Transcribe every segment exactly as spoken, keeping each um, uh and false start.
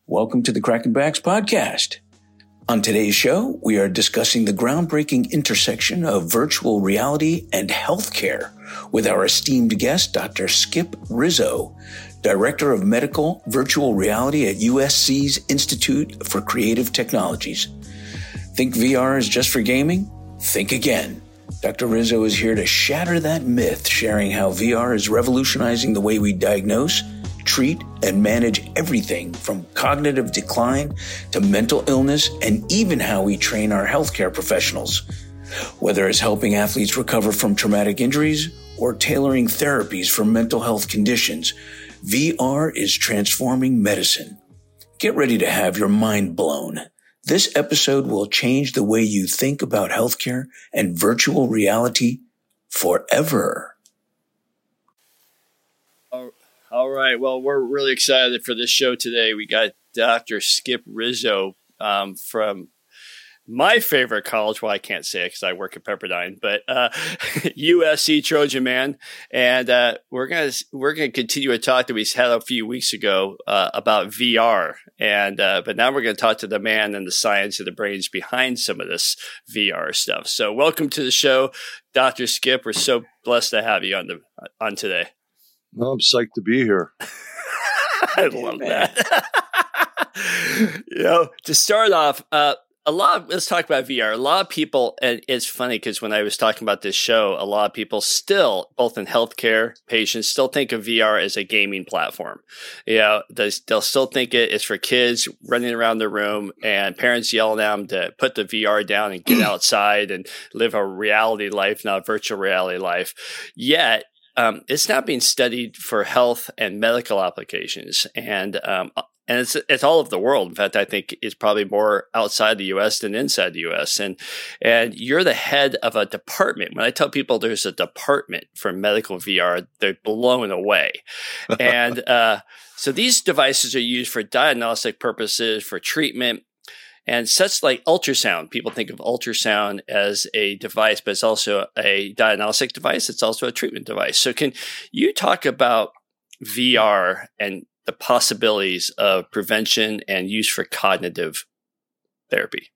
Welcome to the Cracking Backs podcast. On today's show, we are discussing the groundbreaking intersection of virtual reality and healthcare with our esteemed guest, Doctor Skip Rizzo, Director of Medical Virtual Reality at U S C's Institute for Creative Technologies. Think V R is just for gaming? Think again. Doctor Rizzo is here to shatter that myth, sharing how V R is revolutionizing the way we diagnose, treat, and manage everything from cognitive decline to mental illness, and even how we train our healthcare professionals. Whether it's helping athletes recover from traumatic injuries or tailoring therapies for mental health conditions, V R is transforming medicine. Get ready to have your mind blown. This episode will change the way you think about healthcare and virtual reality forever. All right. Well, we're really excited for this show today. We got Doctor Skip Rizzo um, from my favorite college. Well, I can't say it because I work at Pepperdine, but uh, U S C Trojan Man, and uh, we're gonna we're gonna continue a talk that we had a few weeks ago uh, about V R, and uh, but now we're gonna talk to the man and the science and the brains behind some of this V R stuff. So, welcome to the show, Doctor Skip. We're so blessed to have you on the on today. Well, I'm psyched to be here. I love that. You know, to start off, uh, a lot of, let's talk about V R. A lot of people, and it's funny because when I was talking about this show, a lot of people still, both in healthcare, patients, still think of V R as a gaming platform. You know, they, they'll still think it is for kids running around the room and parents yelling at them to put the V R down and get outside and live a reality life, not a virtual reality life. Yet, Um, it's not being studied for health and medical applications, and um, and it's it's all over the world. In fact, I think it's probably more outside the U S than inside the U S. And and you're the head of a department. When I tell people there's a department for medical V R, they're blown away. And uh, so these devices are used for diagnostic purposes, for treatment. And such like ultrasound, people think of ultrasound as a device, but it's also a diagnostic device. It's also a treatment device. So can you talk about V R and the possibilities of prevention and use for cognitive therapy?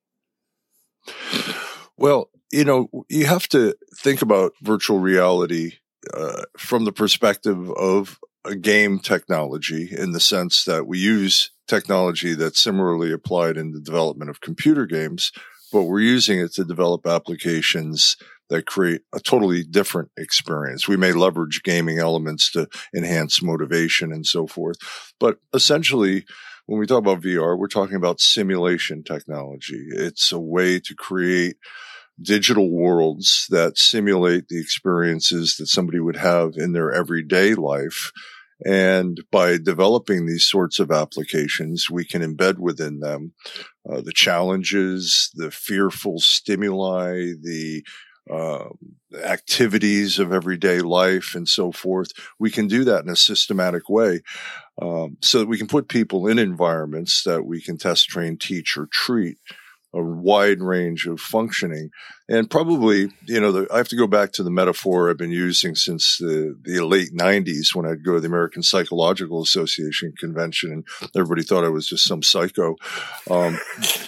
Well, you know, you have to think about virtual reality uh, from the perspective of a game technology, in the sense that we use technology that's similarly applied in the development of computer games, but we're using it to develop applications that create a totally different experience. We may leverage gaming elements to enhance motivation and so forth. But essentially, when we talk about V R, we're talking about simulation technology. It's a way to create digital worlds that simulate the experiences that somebody would have in their everyday life. And by developing these sorts of applications, we can embed within them uh, the challenges, the fearful stimuli, the uh, activities of everyday life, and so forth. We can do that in a systematic way um, so that we can put people in environments that we can test, train, teach, or treat a wide range of functioning. And probably, you know, the, I have to go back to the metaphor I've been using since the, the late nineties, when I'd go to the American Psychological Association convention and everybody thought I was just some psycho. Um,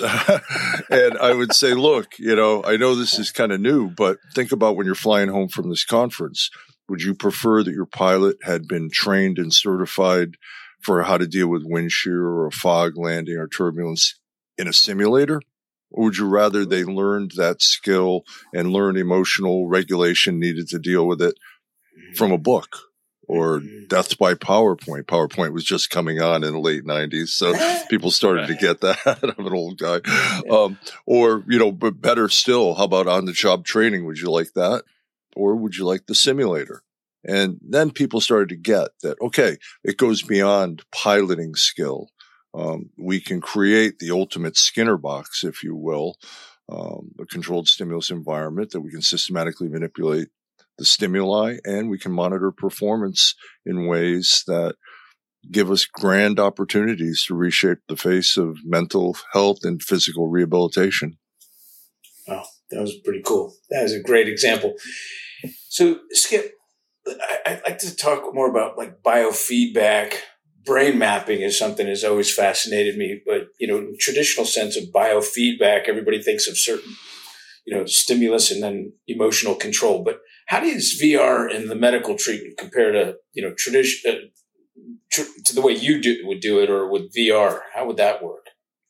and I would say, look, you know, I know this is kind of new, but think about when you're flying home from this conference. Would you prefer that your pilot had been trained and certified for how to deal with wind shear or a fog landing or turbulence in a simulator? Or would you rather they learned that skill and learn emotional regulation needed to deal with it from a book or Death by PowerPoint? PowerPoint was just coming on in the late nineties, so people started to get that. I'm an old guy. Um, or, you know, but better still, how about on-the-job training? Would you like that? Or would you like the simulator? And then people started to get that, okay, it goes beyond piloting skill. Um, we can create the ultimate Skinner box, if you will, um, a controlled stimulus environment that we can systematically manipulate the stimuli, and we can monitor performance in ways that give us grand opportunities to reshape the face of mental health and physical rehabilitation. Oh, that was pretty cool. That was a great example. So, Skip, I, I'd like to talk more about like biofeedback, brain mapping is something that's always fascinated me. But, you know, in the traditional sense of biofeedback, everybody thinks of certain, you know, stimulus and then emotional control. But how does V R and the medical treatment compare to, you know, tradition, uh, tr- to the way you do, would do it, or with V R? How would that work?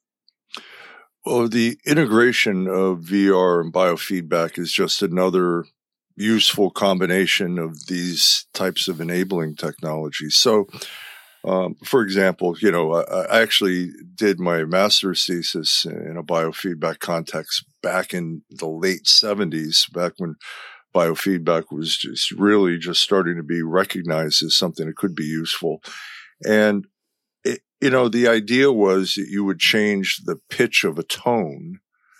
Well, the integration of V R and biofeedback is just another useful combination of these types of enabling technologies. So, um, for example, you know, I, I actually did my master's thesis in a biofeedback context back in the late seventies, back when biofeedback was just really just starting to be recognized as something that could be useful. And, it, you know, the idea was that you would change the pitch of a tone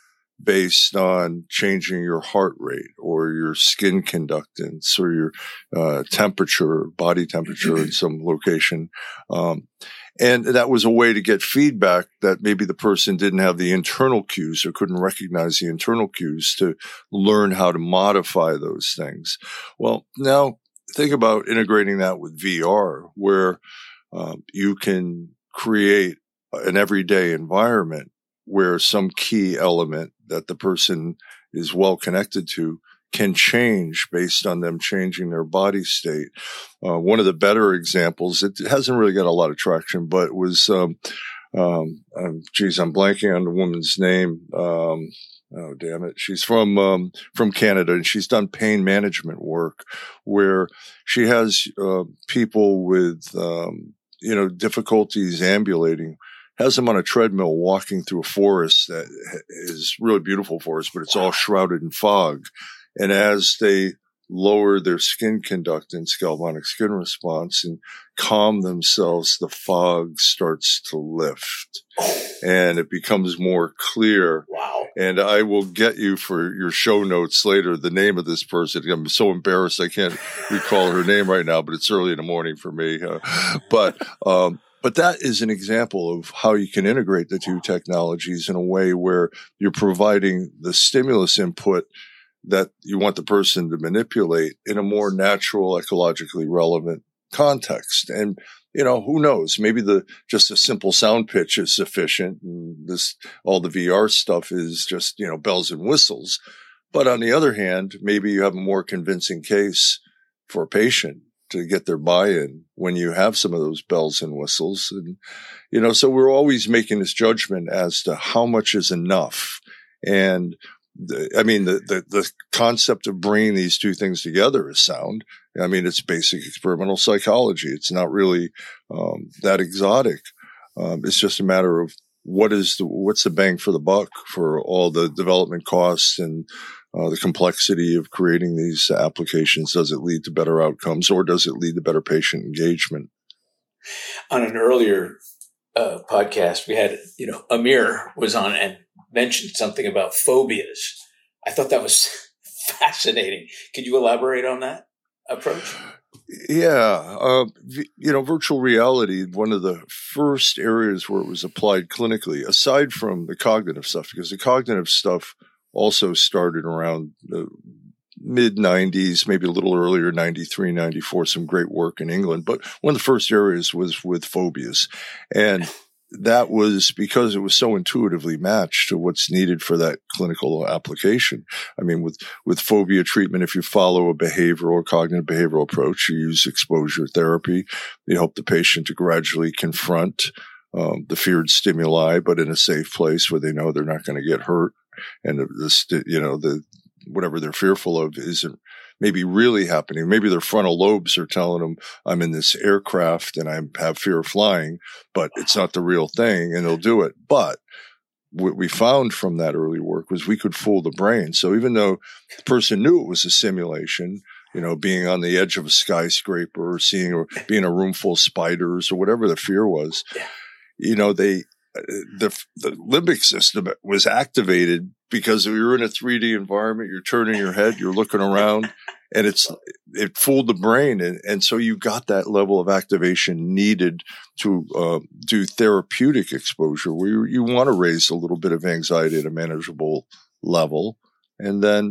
based on changing your heart rate or your skin conductance or your uh, temperature, body temperature in some location. Um, and that was a way to get feedback that maybe the person didn't have the internal cues or couldn't recognize the internal cues to learn how to modify those things. Well, now think about integrating that with V R, where um, you can create an everyday environment where some key element that the person is well connected to can change based on them changing their body state. Uh, one of the better examples, it hasn't really got a lot of traction, but was, um, um, um geez, I'm blanking on the woman's name. Um, oh, damn it. She's from, um, from Canada, and she's done pain management work where she has, uh, people with, um, you know, difficulties ambulating, has them on a treadmill walking through a forest that is really beautiful forest, but it's all shrouded in fog. And as they lower their skin conductance, galvanic skin response, and calm themselves, the fog starts to lift and it becomes more clear. Wow. And I will get you for your show notes later the name of this person. I'm so embarrassed I can't recall her name right now, but it's early in the morning for me. Uh, but, um, But that is an example of how you can integrate the two technologies in a way where you're providing the stimulus input that you want the person to manipulate in a more natural, ecologically relevant context. And, you know, who knows? Maybe the just a simple sound pitch is sufficient, and this all the V R stuff is just, you know, bells and whistles. But on the other hand, maybe you have a more convincing case for a patient to get their buy-in when you have some of those bells and whistles. And, you know, so we're always making this judgment as to how much is enough. And the, I mean, the, the, the concept of bringing these two things together is sound. I mean, it's basic experimental psychology. It's not really, um, that exotic. Um, it's just a matter of what is the, what's the bang for the buck for all the development costs and, Uh, the complexity of creating these applications. Does it lead to better outcomes, or does it lead to better patient engagement? On an earlier uh, podcast, we had, you know, Amir was on and mentioned something about phobias. I thought that was fascinating. Could you elaborate on that approach? Yeah. Uh, you know, virtual reality, one of the first areas where it was applied clinically, aside from the cognitive stuff, because the cognitive stuff also started around the mid nineties, maybe a little earlier, ninety-three, ninety-four, some great work in England. But one of the first areas was with phobias. And that was because it was so intuitively matched to what's needed for that clinical application. I mean, with, with phobia treatment, if you follow a behavioral, cognitive behavioral approach, you use exposure therapy. You help the patient to gradually confront um, the feared stimuli, but in a safe place where they know they're not going to get hurt. And the, you know, the, whatever they're fearful of isn't maybe really happening. Maybe their frontal lobes are telling them, I'm in this aircraft and I have fear of flying, but it's not the real thing, and they'll do it. But what we found from that early work was we could fool the brain. So even though the person knew it was a simulation, you know, being on the edge of a skyscraper or seeing or being in a room full of spiders or whatever the fear was, you know, they, The, the limbic system was activated because you're in a three D environment, you're turning your head, you're looking around, and it's, it fooled the brain. And, and so you got that level of activation needed to, uh, do therapeutic exposure where you, you want to raise a little bit of anxiety at a manageable level. And then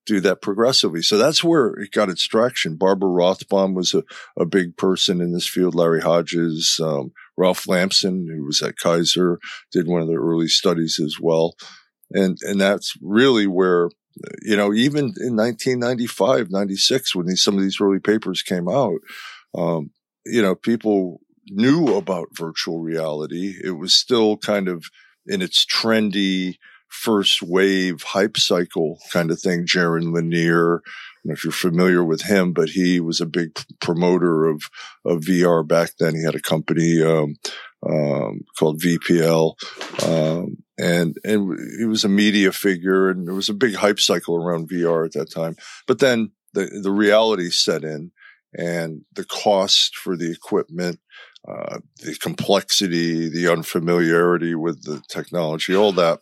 do that progressively. So that's where it got its traction. Barbara Rothbaum was a, a big person in this field. Larry Hodges, um, Ralph Lamson, who was at Kaiser, did one of the early studies as well. And, and that's really where, you know, even in nineteen ninety-five, ninety-six, when these, some of these early papers came out, um, you know, people knew about virtual reality. It was still kind of in its trendy first wave hype cycle kind of thing. Jaron Lanier, I don't know if you're familiar with him, but he was a big promoter of, of V R back then. He had a company, um, um, called V P L. Um, and, and he was a media figure, and there was a big hype cycle around V R at that time. But then the, the reality set in, and the cost for the equipment, uh, the complexity, the unfamiliarity with the technology, all that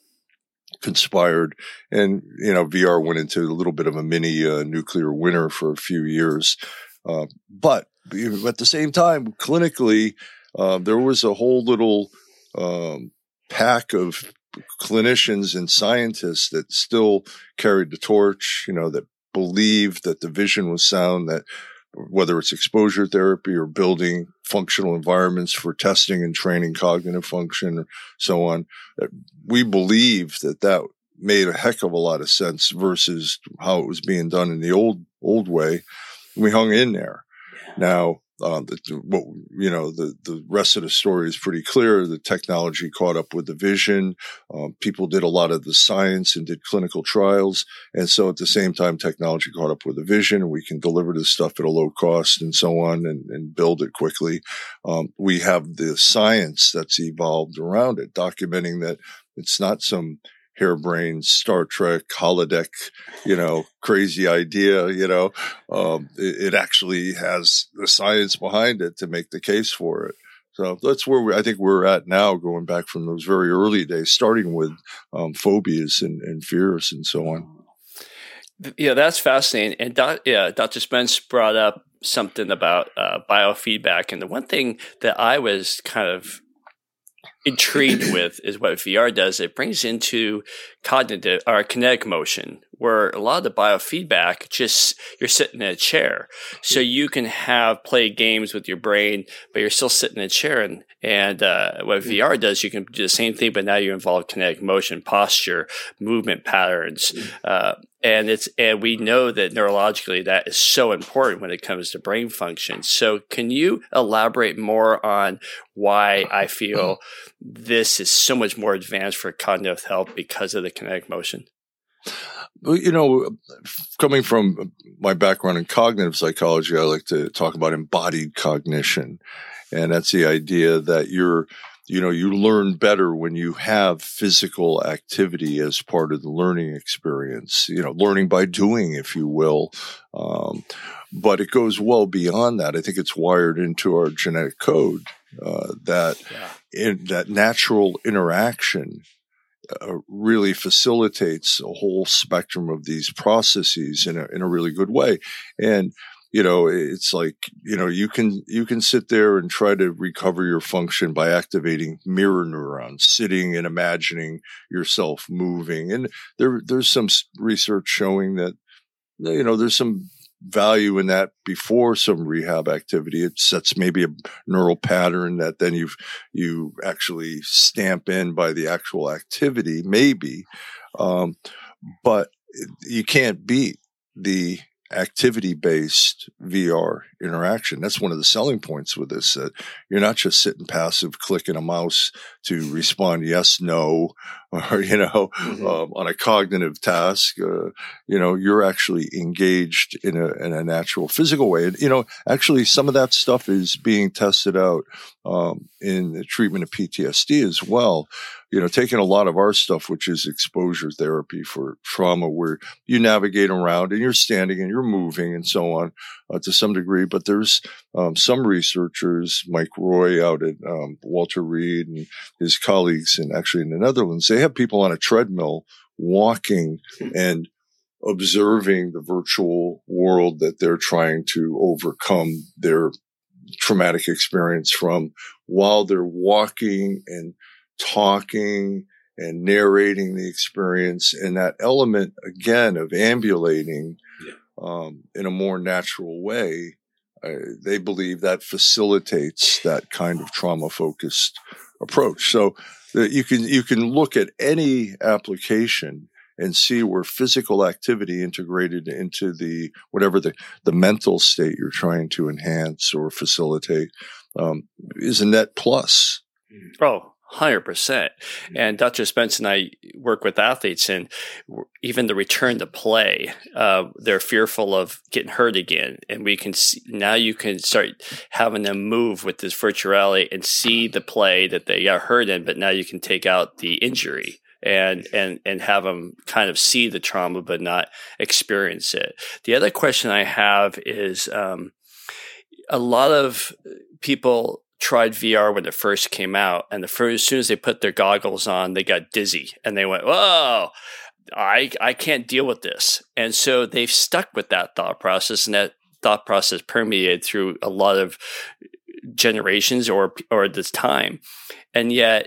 conspired. And, you know, V R went into a little bit of a mini uh, nuclear winter for a few years. Uh, but at the same time, clinically, uh, there was a whole little um, pack of clinicians and scientists that still carried the torch, you know, that believed that the vision was sound, that whether it's exposure therapy or building functional environments for testing and training cognitive function or so on, we believe that that made a heck of a lot of sense versus how it was being done in the old, old way. We hung in there. Now, uh, the, what, you know, the, the rest of the story is pretty clear. The technology caught up with the vision. Um, people did a lot of the science and did clinical trials. And so at the same time, technology caught up with the vision, and we can deliver this stuff at a low cost and so on, and, and build it quickly. Um, we have the science that's evolved around it, documenting that it's not some harebrained Star Trek holodeck, you know, crazy idea, you know, um, it, it actually has the science behind it to make the case for it. So that's where we, I think we're at now, going back from those very early days, starting with um, phobias and, and fears and so on. Yeah, that's fascinating. And doc, yeah, Doctor Spence brought up something about uh, biofeedback. And the one thing that I was kind of intrigued with is what V R does. It brings into cognitive or kinetic motion, where a lot of the biofeedback, just you're sitting in a chair, so you can have play games with your brain, but you're still sitting in a chair. And and uh, what V R does, you can do the same thing, but now you involve kinetic motion, posture, movement patterns, uh, and it's and we know that neurologically that is so important when it comes to brain function. So, can you elaborate more on why I feel this is so much more advanced for cognitive health because of the kinetic motion? Well, you know, coming from my background in cognitive psychology, I like to talk about embodied cognition. And that's the idea that you're, you know, you learn better when you have physical activity as part of the learning experience, you know, learning by doing, if you will. Um, but it goes well beyond that. I think it's wired into our genetic code uh, that yeah. in, that natural interaction Uh, really facilitates a whole spectrum of these processes in a, in a really good way. And, you know, it's like, you know, you can, you can sit there and try to recover your function by activating mirror neurons, sitting and imagining yourself moving. And there, there's some research showing that, you know, there's some value in that before some rehab activity. It sets maybe a neural pattern that then you you actually stamp in by the actual activity, maybe. Um, but you can't beat the activity-based V R interaction. That's one of the selling points with this, that you're not just sitting passive, clicking a mouse to respond yes, no, or, you know, mm-hmm. um, on a cognitive task. Uh, you know, you're actually engaged in a, in a natural physical way. And, you know, actually some of that stuff is being tested out um, in the treatment of P T S D as well. You know, taking a lot of our stuff, which is exposure therapy for trauma, where you navigate around and you're standing and you're moving and so on uh, to some degree. But there's um, some researchers, Mike Roy out at um, Walter Reed and his colleagues, and actually in the Netherlands, they have people on a treadmill walking and observing the virtual world that they're trying to overcome their traumatic experience from, while they're walking and talking and narrating the experience, and that element again of ambulating um, in a more natural way. Uh, they believe that facilitates that kind of trauma-focused approach. So that you can you can look at any application and see where physical activity integrated into the whatever the, the mental state you're trying to enhance or facilitate um, is a net plus. Oh, one hundred percent. And Doctor Spence and I work with athletes, and even the return to play, uh, they're fearful of getting hurt again. And we can see, now you can start having them move with this virtual reality and see the play that they got hurt in, but now you can take out the injury and and and have them kind of see the trauma but not experience it. The other question I have is um, a lot of people tried V R when it first came out, and the first, as soon as they put their goggles on, they got dizzy and they went, "Whoa, I I can't deal with this." And so they've stuck with that thought process, and that thought process permeated through a lot of generations or or this time. And yet,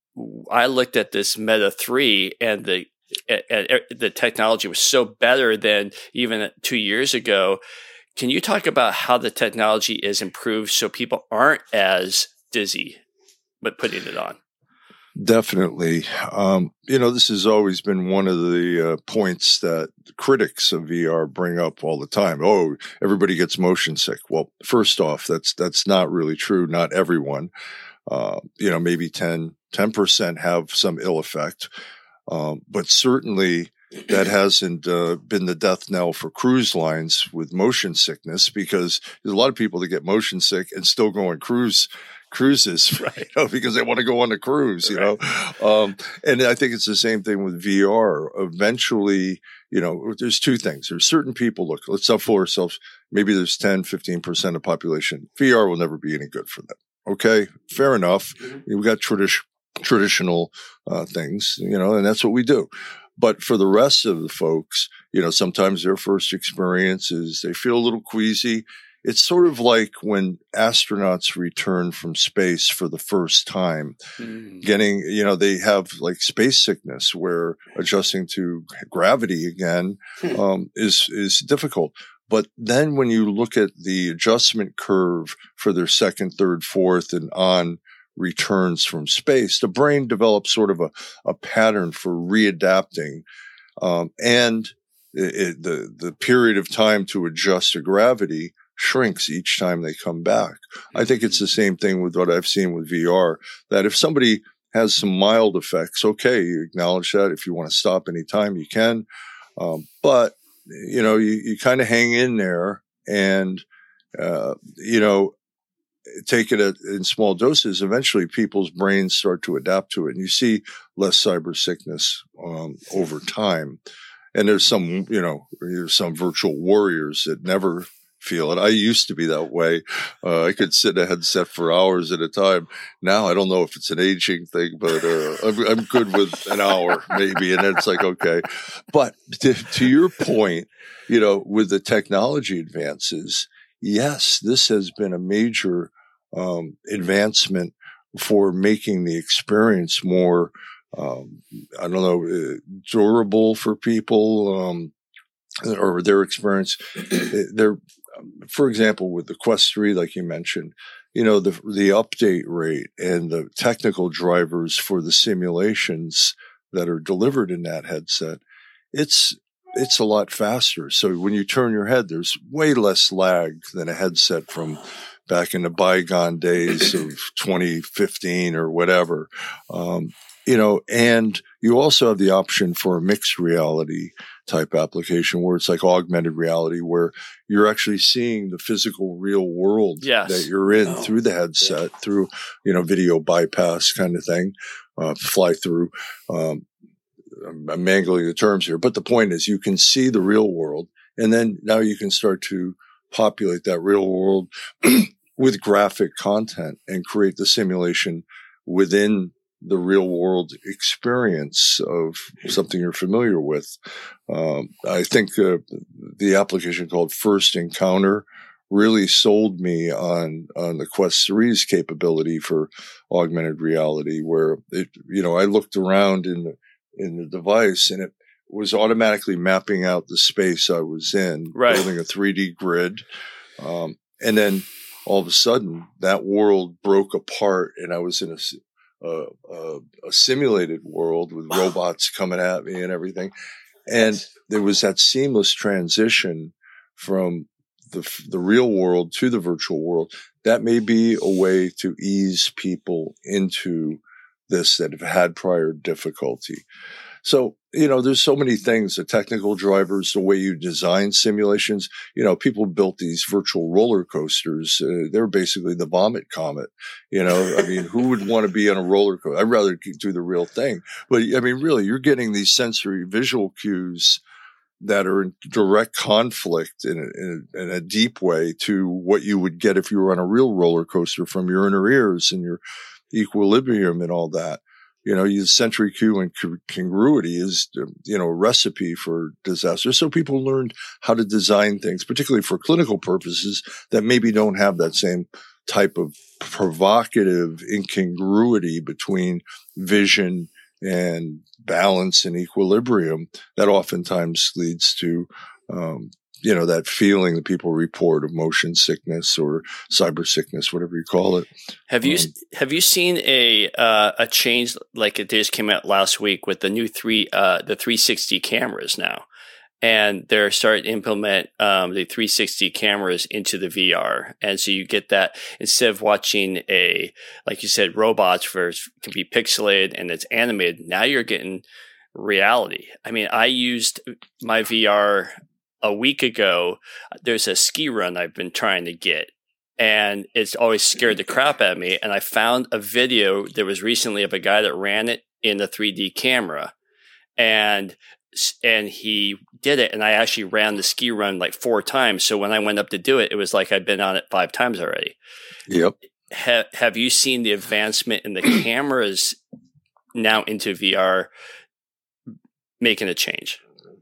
I looked at this Meta three, and the and the technology was so better than even two years ago. Can you talk about how the technology is improved so people aren't as dizzy with putting it on? Definitely. Um, you know, this has always been one of the uh, points that critics of V R bring up all the time. Oh, everybody gets motion sick. Well, first off, that's that's not really true. Not everyone. Uh, you know, maybe ten percent have some ill effect. Um, but certainly that hasn't uh, been the death knell for cruise lines with motion sickness, because there's a lot of people that get motion sick and still go on cruise cruises, right? You know, because they want to go on a cruise, you right. know. Um, and I think it's the same thing with V R. Eventually, you know, there's two things. There's certain people, look, let's not fool ourselves. Maybe there's ten, fifteen percent of the population. V R will never be any good for them. Okay, fair enough. Mm-hmm. We've got tradi- traditional uh, things, you know, and that's what we do. But for the rest of the folks, you know, sometimes their first experience is they feel a little queasy. It's sort of like when astronauts return from space for the first time, mm. getting, you know, they have like space sickness where adjusting to gravity again um, is is difficult. But then when you look at the adjustment curve for their second, third, fourth, and on returns from space, the brain develops sort of a, a pattern for readapting. Um, and it, it, the, the period of time to adjust to gravity shrinks each time they come back. I think it's the same thing with what I've seen with V R, that if somebody has some mild effects, okay, you acknowledge that. If you want to stop anytime, you can. Um, but, you know, you, you kind of hang in there and, uh, you know, take it at, in small doses. Eventually people's brains start to adapt to it, and you see less cyber sickness um, over time. And there's some, you know, there's some virtual warriors that never feel it. I used to be that way. Uh, I could sit in a headset for hours at a time. Now I don't know if it's an aging thing, but uh, I'm, I'm good with an hour maybe. And then it's like, okay. But to, to your point, you know, with the technology advances, yes, this has been a major um, advancement for making the experience more, um, I don't know, uh, durable for people, um, or their experience. They're, for example, with the Quest three, like you mentioned, you know, the the update rate and the technical drivers for the simulations that are delivered in that headset, it's it's a lot faster. So when you turn your head, there's way less lag than a headset from back in the bygone days of twenty fifteen or whatever. Um, you know, and you also have the option for a mixed reality type application where it's like augmented reality, where you're actually seeing the physical real world yes. that you're in oh. through the headset, yeah. through, you know, video bypass kind of thing, uh, fly through. Um, I'm mangling the terms here, but the point is you can see the real world, and then now you can start to populate that real world with graphic content and create the simulation within the real world experience of something you're familiar with. Um, I think uh, the application called First Encounter really sold me on, on the Quest three's capability for augmented reality, where it, you know, I looked around in the, in the device and it was automatically mapping out the space I was in, right. building a three D grid. Um, and then all of a sudden that world broke apart and I was in a, a, a, a simulated world with wow. robots coming at me and everything. And yes. there was that seamless transition from the the real world to the virtual world. That may be a way to ease people into this that have had prior difficulty. So, you know, there's so many things, the technical drivers, the way you design simulations. You know, people built these virtual roller coasters. Uh, they're basically the vomit comet. You know, I mean, who would want to be on a roller coaster? I'd rather do the real thing. But I mean, really, you're getting these sensory visual cues that are in direct conflict in a, in a, in a deep way to what you would get if you were on a real roller coaster from your inner ears and your equilibrium and all that. You know, you sensory cue and congruity is, you know, a recipe for disaster. So people learned how to design things, particularly for clinical purposes, that maybe don't have that same type of provocative incongruity between vision and balance and equilibrium that oftentimes leads to, um, you know, that feeling that people report of motion sickness or cyber sickness, whatever you call it. Have you um, have you seen a uh, a change like it just came out last week with the new three uh, the three sixty cameras now, and they're starting to implement um, the three sixty cameras into the V R, and so you get that instead of watching a like you said robots where it can be pixelated and it's animated. Now you're getting reality. I mean, I used my V R. A week ago. There's a ski run I've been trying to get, and it's always scared the crap out of me. And I found a video that was recently of a guy that ran it in the three D camera, and and he did it. And I actually ran the ski run like four times. So when I went up to do it, it was like I'd been on it five times already. Yep. Ha- have you seen the advancement in the cameras now into V R making a change?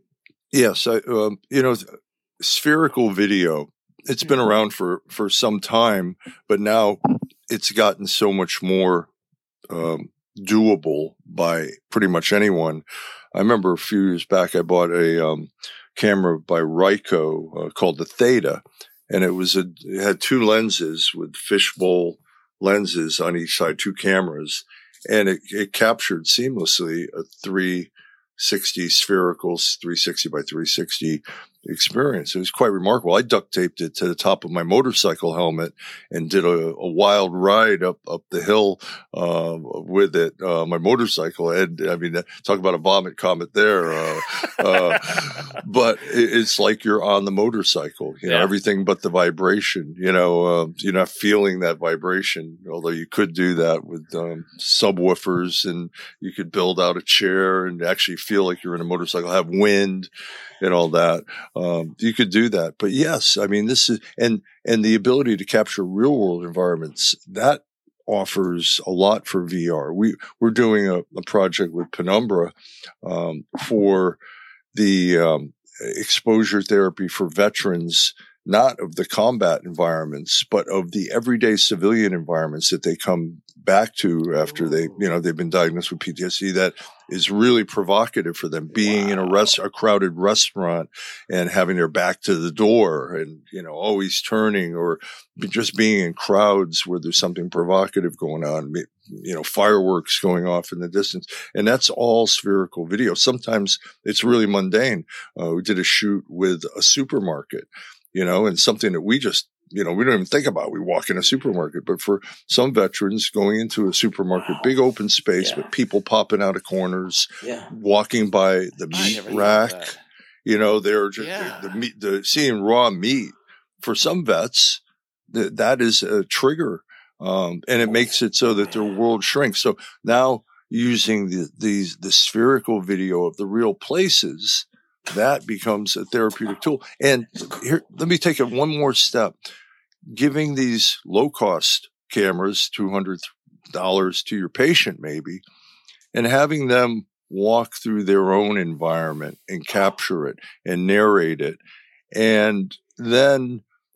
Yes, I, um, you know, spherical video, it's been around for, for some time, but now it's gotten so much more um, doable by pretty much anyone. I remember a few years back, I bought a um, camera by Ryko uh, called the Theta, and it was a, it had two lenses with fishbowl lenses on each side, two cameras, and it, it captured seamlessly a three sixty spherical three sixty by three sixty experience. It was quite remarkable. I duct taped it to the top of my motorcycle helmet and did a, a wild ride up, up the hill, uh, with it, uh, my motorcycle. And I mean, talk about a vomit comet there. Uh, uh, but it, it's like you're on the motorcycle, you know, yeah. everything but the vibration, you know, uh, you're not feeling that vibration, although you could do that with, um, subwoofers, and you could build out a chair and actually feel like you're in a motorcycle, have wind and all that. Um, you could do that. But yes, I mean, this is, and, and the ability to capture real world environments, that offers a lot for V R. We, we're doing a, a project with Penumbra, um, for the, um, exposure therapy for veterans, not of the combat environments, but of the everyday civilian environments that they come back to after they, you know, they've been diagnosed with P T S D. That is really provocative for them, being wow. in a rest, a crowded restaurant and having their back to the door and, you know, always turning, or just being in crowds where there's something provocative going on, you know, fireworks going off in the distance. And that's all spherical video. Sometimes it's really mundane. Uh, we did a shoot with a supermarket, you know, and something that we just, you know, we don't even think about. We walk in a supermarket, but for some veterans, going into a supermarket, wow. big open space yeah. with people popping out of corners, yeah. walking by the meat rack, you know, they're just yeah. the, the meat, the seeing raw meat for some vets, the, that is a trigger. Um, and it makes it so that their world shrinks. So now using the, these, the spherical video of the real places, that becomes a therapeutic tool. And here, let me take it one more step. Giving these low-cost cameras, two hundred dollars to your patient maybe, and having them walk through their own environment and capture it and narrate it. And then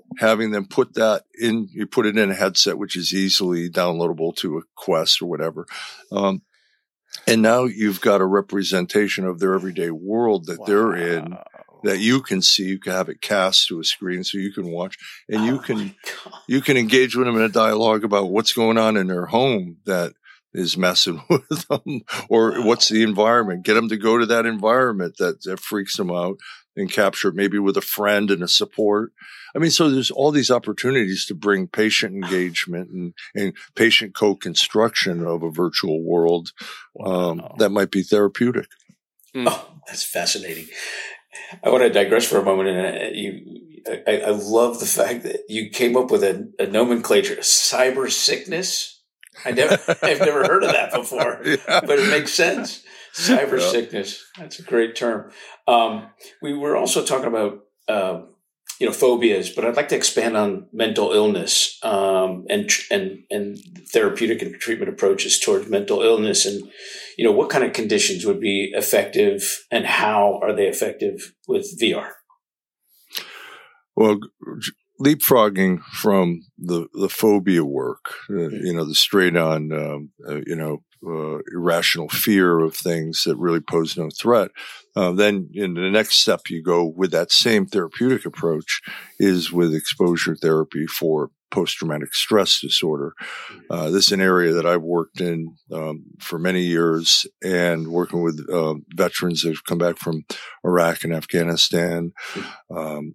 having them put that in, you put it in a headset, which is easily downloadable to a Quest or whatever. Um, and now you've got a representation of their everyday world that wow. they're in, that you can see. You can have it cast to a screen so you can watch, and you oh can, you can engage with them in a dialogue about what's going on in their home that is messing with them, or wow. what's the environment. Get them to go to that environment that, that freaks them out, and capture it maybe with a friend and a support. I mean, so there's all these opportunities to bring patient engagement and, and patient co-construction of a virtual world um, wow. that might be therapeutic. Oh, that's fascinating. I want to digress for a moment. And you, I, I love the fact that you came up with a, a nomenclature, cyber sickness. I never, I've never heard of that before, yeah. but it makes sense. Cyber yeah. sickness. That's a great term. Um, we were also talking about, uh, you know, phobias, but I'd like to expand on mental illness, um, and, and, and therapeutic and treatment approaches towards mental illness, and, you know, what kind of conditions would be effective and how are they effective with V R? Well, leapfrogging from the, the phobia work, uh, mm-hmm. you know, the straight on, um, uh, you know, Uh, irrational fear of things that really pose no threat. Uh, then in the next step, you go with that same therapeutic approach is with exposure therapy for post-traumatic stress disorder. Uh, this is an area that I've worked in um, for many years, and working with uh, veterans that have come back from Iraq and Afghanistan. Um,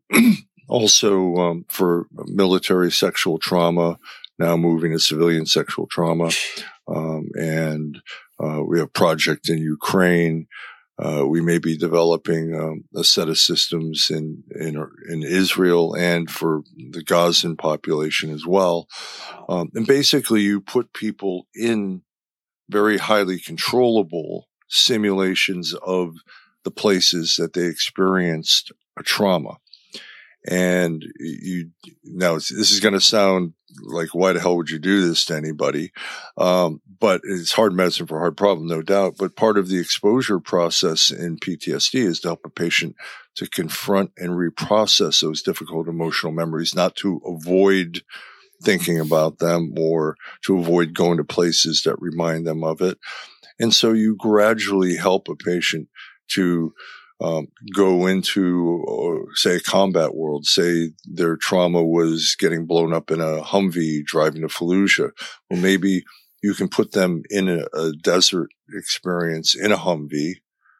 also um, for military sexual trauma, now moving to civilian sexual trauma. Um, and, uh, we have a project in Ukraine. Uh, we may be developing, um, a set of systems in, in, in Israel and for the Gazan population as well. Um, and basically you put people in very highly controllable simulations of the places that they experienced a trauma. And you, now this is going to sound like, why the hell would you do this to anybody? Um, but it's hard medicine for a hard problem, no doubt. But part of the exposure process in P T S D is to help a patient to confront and reprocess those difficult emotional memories, not to avoid thinking about them or to avoid going to places that remind them of it. And so you gradually help a patient to Um, go into, uh, say, a combat world. Say their trauma was getting blown up in a Humvee driving to Fallujah. Well, maybe you can put them in a, a desert experience in a Humvee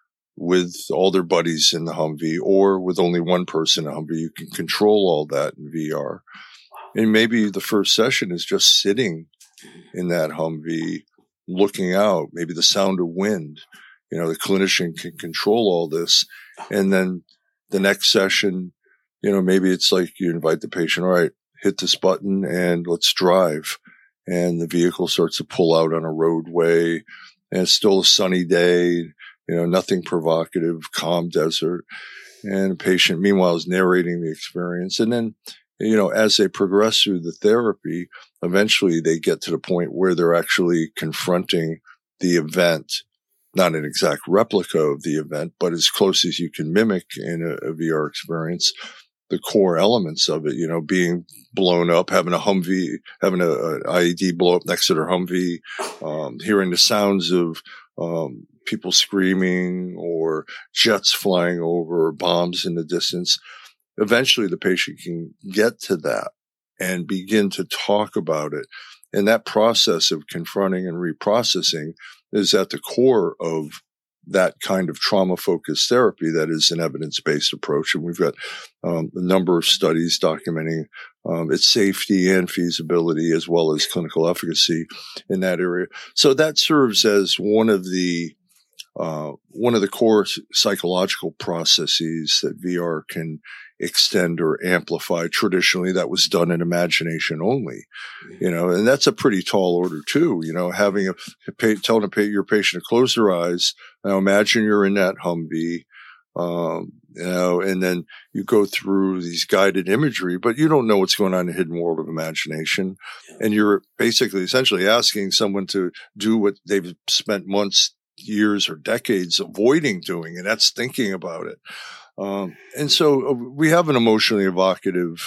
with all their buddies in the Humvee, or with only one person in a Humvee. You can control all that in V R. And maybe the first session is just sitting in that Humvee, looking out, maybe the sound of wind. You know, the clinician can control all this. And then the next session, you know, maybe it's like you invite the patient, all right, hit this button and let's drive. And the vehicle starts to pull out on a roadway, and it's still a sunny day, you know, nothing provocative, calm desert. And the patient, meanwhile, is narrating the experience. And then, you know, as they progress through the therapy, eventually they get to the point where they're actually confronting the event. Not an exact replica of the event, but as close as you can mimic in a, a V R experience, the core elements of it, you know, being blown up, having a Humvee, having a, a I E D blow up next to their Humvee, um, hearing the sounds of, um, people screaming or jets flying over or bombs in the distance. Eventually the patient can get to that and begin to talk about it. And that process of confronting and reprocessing is at the core of that kind of trauma-focused therapy that is an evidence-based approach. And we've got um, a number of studies documenting um, its safety and feasibility, as well as clinical efficacy in that area. So that serves as one of the uh, one of the core psychological processes that V R can extend or amplify. Traditionally, that was done in imagination only, you know, and that's a pretty tall order too. You know, having a, a telling a, your patient to close their eyes. Now imagine you're in that Humvee, um, you know, and then you go through these guided imagery, but you don't know what's going on in the hidden world of imagination. And you're basically essentially asking someone to do what they've spent months, years, or decades avoiding doing, and that's thinking about it. Um, and so we have an emotionally evocative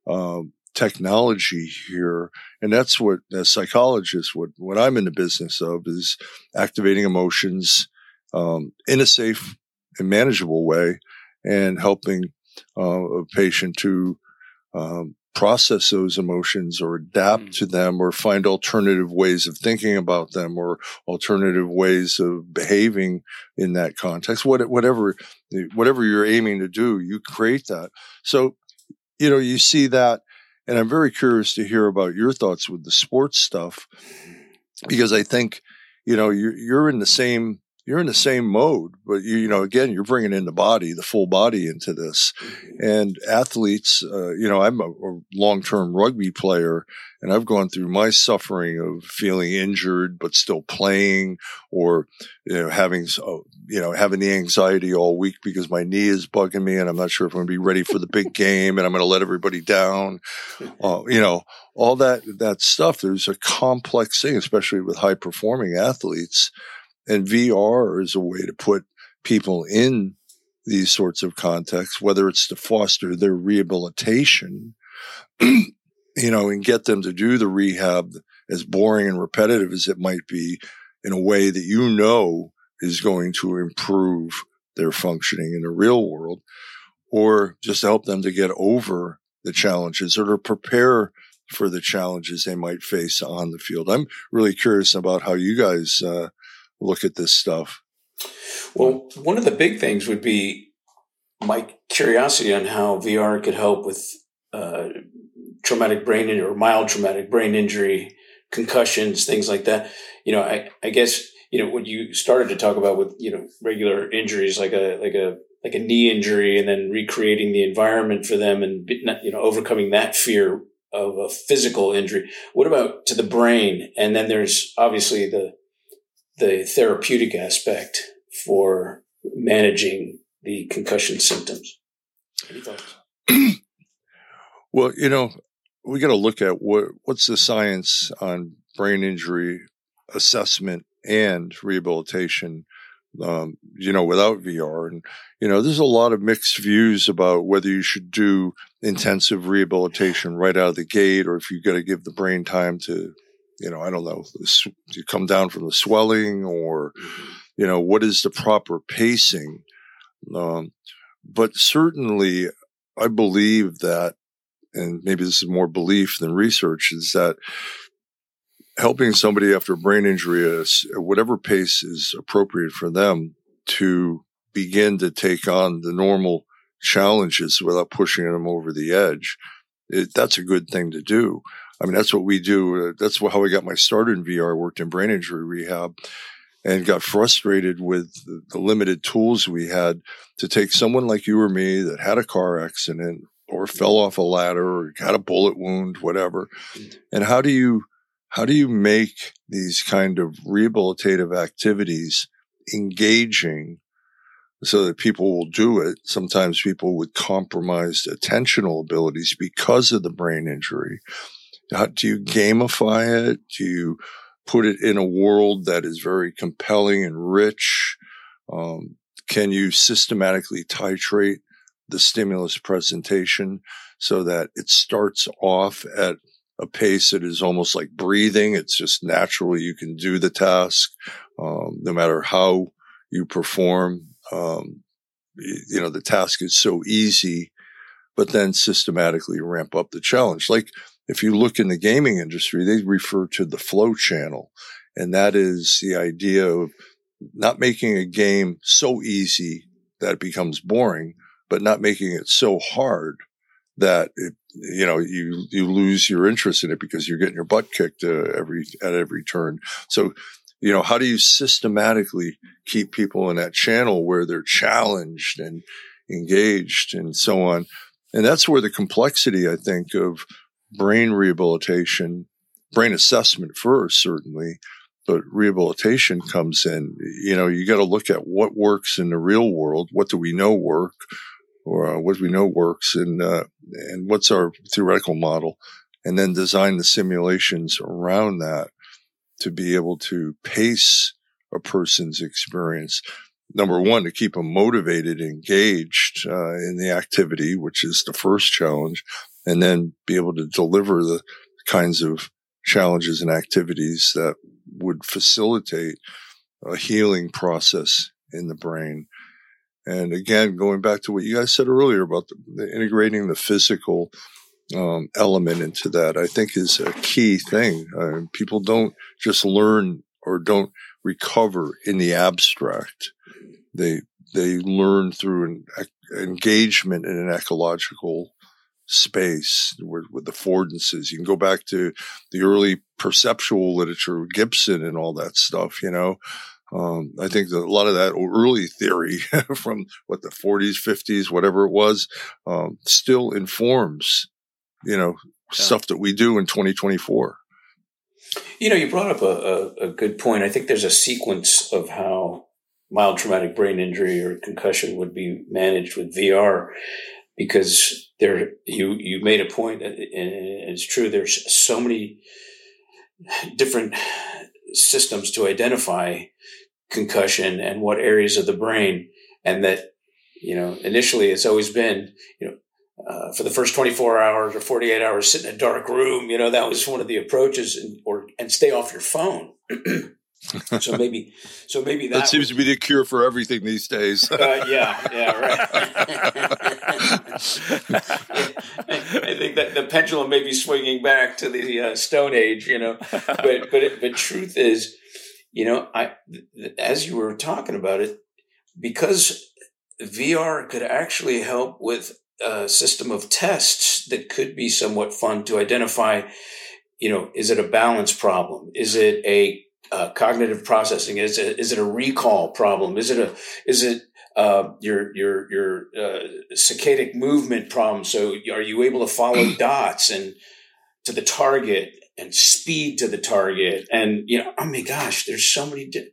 um, technology here. And that's what, as psychologists, what, what I'm in the business of is activating emotions um, in a safe and manageable way, and helping uh, a patient to um, process those emotions or adapt mm. to them, or find alternative ways of thinking about them, or alternative ways of behaving in that context. What, whatever, whatever you're aiming to do, you create that. So, you know, you see that, and I'm very curious to hear about your thoughts with the sports stuff, because I think, you know, you're, you're in the same, you're in the same mode, but you, you know, again, you're bringing in the body, the full body into this. And athletes, uh, you know, I'm a, a long-term rugby player, and I've gone through my suffering of feeling injured, but still playing, or, you know, having, uh, you know, having the anxiety all week because my knee is bugging me and I'm not sure if I'm going to be ready for the big game and I'm going to let everybody down. Uh, you know, all that, that stuff. There's a complex thing, especially with high performing athletes. And V R is a way to put people in these sorts of contexts, whether it's to foster their rehabilitation, you know, and get them to do the rehab, as boring and repetitive as it might be, in a way that you know is going to improve their functioning in the real world, or just to help them to get over the challenges or to prepare for the challenges they might face on the field. I'm really curious about how you guys uh, look at this stuff. Well, one of the big things would be my curiosity on how V R could help with uh, traumatic brain injury or mild traumatic brain injury, concussions, things like that. You know, I, I guess, you know, when you started to talk about with, you know, regular injuries, like a, like a, like a knee injury, and then recreating the environment for them and, you know, overcoming that fear of a physical injury. What about to the brain? And then there's obviously the, the therapeutic aspect for managing the concussion symptoms. Any thoughts? Well, you know, we got to look at what what's the science on brain injury assessment and rehabilitation, um, you know, without V R. And, you know, there's a lot of mixed views about whether you should do intensive rehabilitation right out of the gate, or if you got to give the brain time to, you know, I don't know, you come down from the swelling, or, you know, what is the proper pacing? Um, but certainly I believe that, and maybe this is more belief than research, is that helping somebody after a brain injury at whatever pace is appropriate for them to begin to take on the normal challenges without pushing them over the edge, it, that's a good thing to do. I mean, that's what we do. That's how I got my start in V R. I worked in brain injury rehab and got frustrated with the, the limited tools we had to take someone like you or me that had a car accident or fell off a ladder or had a bullet wound, whatever. And how do you, how do you make these kind of rehabilitative activities engaging so that people will do it? Sometimes people with compromised attentional abilities because of the brain injury. How, do you gamify it? Do you put it in a world that is very compelling and rich? Um, can you systematically titrate the stimulus presentation so that it starts off at a pace that is almost like breathing? It's just naturally you can do the task, um, no matter how you perform. Um, you know, the task is so easy, but then systematically ramp up the challenge. Like, if you look in the gaming industry, they refer to the flow channel. And that is the idea of not making a game so easy that it becomes boring, but not making it so hard that it, you know, you, you lose your interest in it because you're getting your butt kicked uh, every, at every turn. So, you know, how do you systematically keep people in that channel where they're challenged and engaged and so on? And that's where the complexity, I think, of brain rehabilitation, brain assessment first, certainly, but rehabilitation comes in. You know, you got to look at what works in the real world. What do we know work, or uh, what do we know works, and uh, and what's our theoretical model, and then design the simulations around that to be able to pace a person's experience. Number one, to keep them motivated, engaged uh, in the activity, which is the first challenge. and then be able to deliver the kinds of challenges and activities that would facilitate a healing process in the brain. And again, going back to what you guys said earlier about the, the integrating the physical um, element into that, I think is a key thing. Uh, people don't just learn or don't recover in the abstract. They they learn through an engagement in an ecological space with, with affordances. You can go back to the early perceptual literature, Gibson and all that stuff, you know. Um, I think that a lot of that early theory from what the forties, fifties, whatever it was, um, still informs, you know, yeah. stuff that we do in twenty twenty-four. You know, you brought up a, a, a good point. I think there's a sequence of how mild traumatic brain injury or concussion would be managed with V R, because there, you, you made a point, and it's true. There's so many different systems to identify concussion and what areas of the brain, and that, you know, initially it's always been, you know, uh, for the first twenty-four hours or forty-eight hours, sit in a dark room, you know, that was one of the approaches, and, or, and stay off your phone. so maybe, so maybe that, that seems was, to be the cure for everything these days. uh, yeah, yeah, right. I think that the pendulum may be swinging back to the uh, Stone Age, you know, but, but, it, but truth is, you know, I, as you were talking about it, because V R could actually help with a system of tests that could be somewhat fun to identify, you know, is it a balance problem? Is it a uh, cognitive processing? Is it, is it a recall problem? Is it a, is it uh, your, your, your uh, saccadic movement problem? So are you able to follow dots and to the target and speed to the target? And, you know, oh my gosh, there's so many. Di-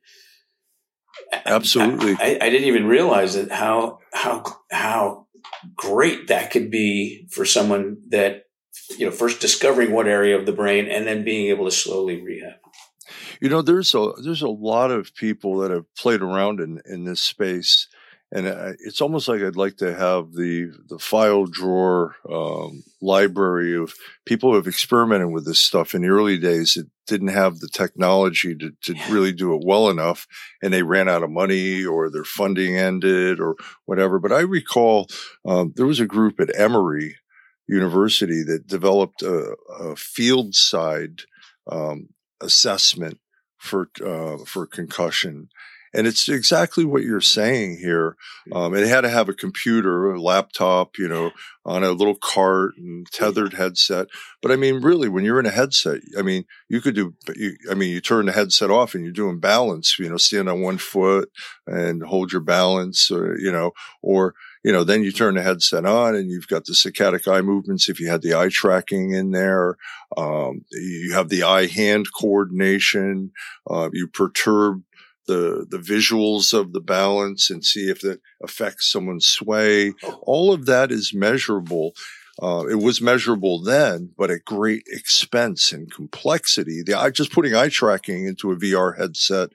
Absolutely. I, I, I didn't even realize that how, how, how great that could be for someone that, you know, first discovering what area of the brain and then being able to slowly rehab. You know, there's a, there's a lot of people that have played around in, in this space. And it's almost like I'd like to have the the file drawer um, library of people who have experimented with this stuff in the early days. It didn't have the technology to, to really do it well enough, and they ran out of money or their funding ended or whatever. But I recall um, there was a group at Emory University that developed a, a field side um, assessment for uh, for concussion. And it's exactly what you're saying here. Um, it had to have a computer, a laptop, you know, on a little cart and tethered headset. But I mean, really, when you're in a headset, I mean, you could do, you, I mean, you turn the headset off and you're doing balance, you know, stand on one foot and hold your balance, or, you know, or, you know, then you turn the headset on and you've got the saccadic eye movements. If you had the eye tracking in there, um, you have the eye hand coordination, uh, you perturb the the visuals of the balance and see if that affects someone's sway. All of that is measurable. Uh, it was measurable then, but at great expense and complexity. The eye, just putting eye tracking into a V R headset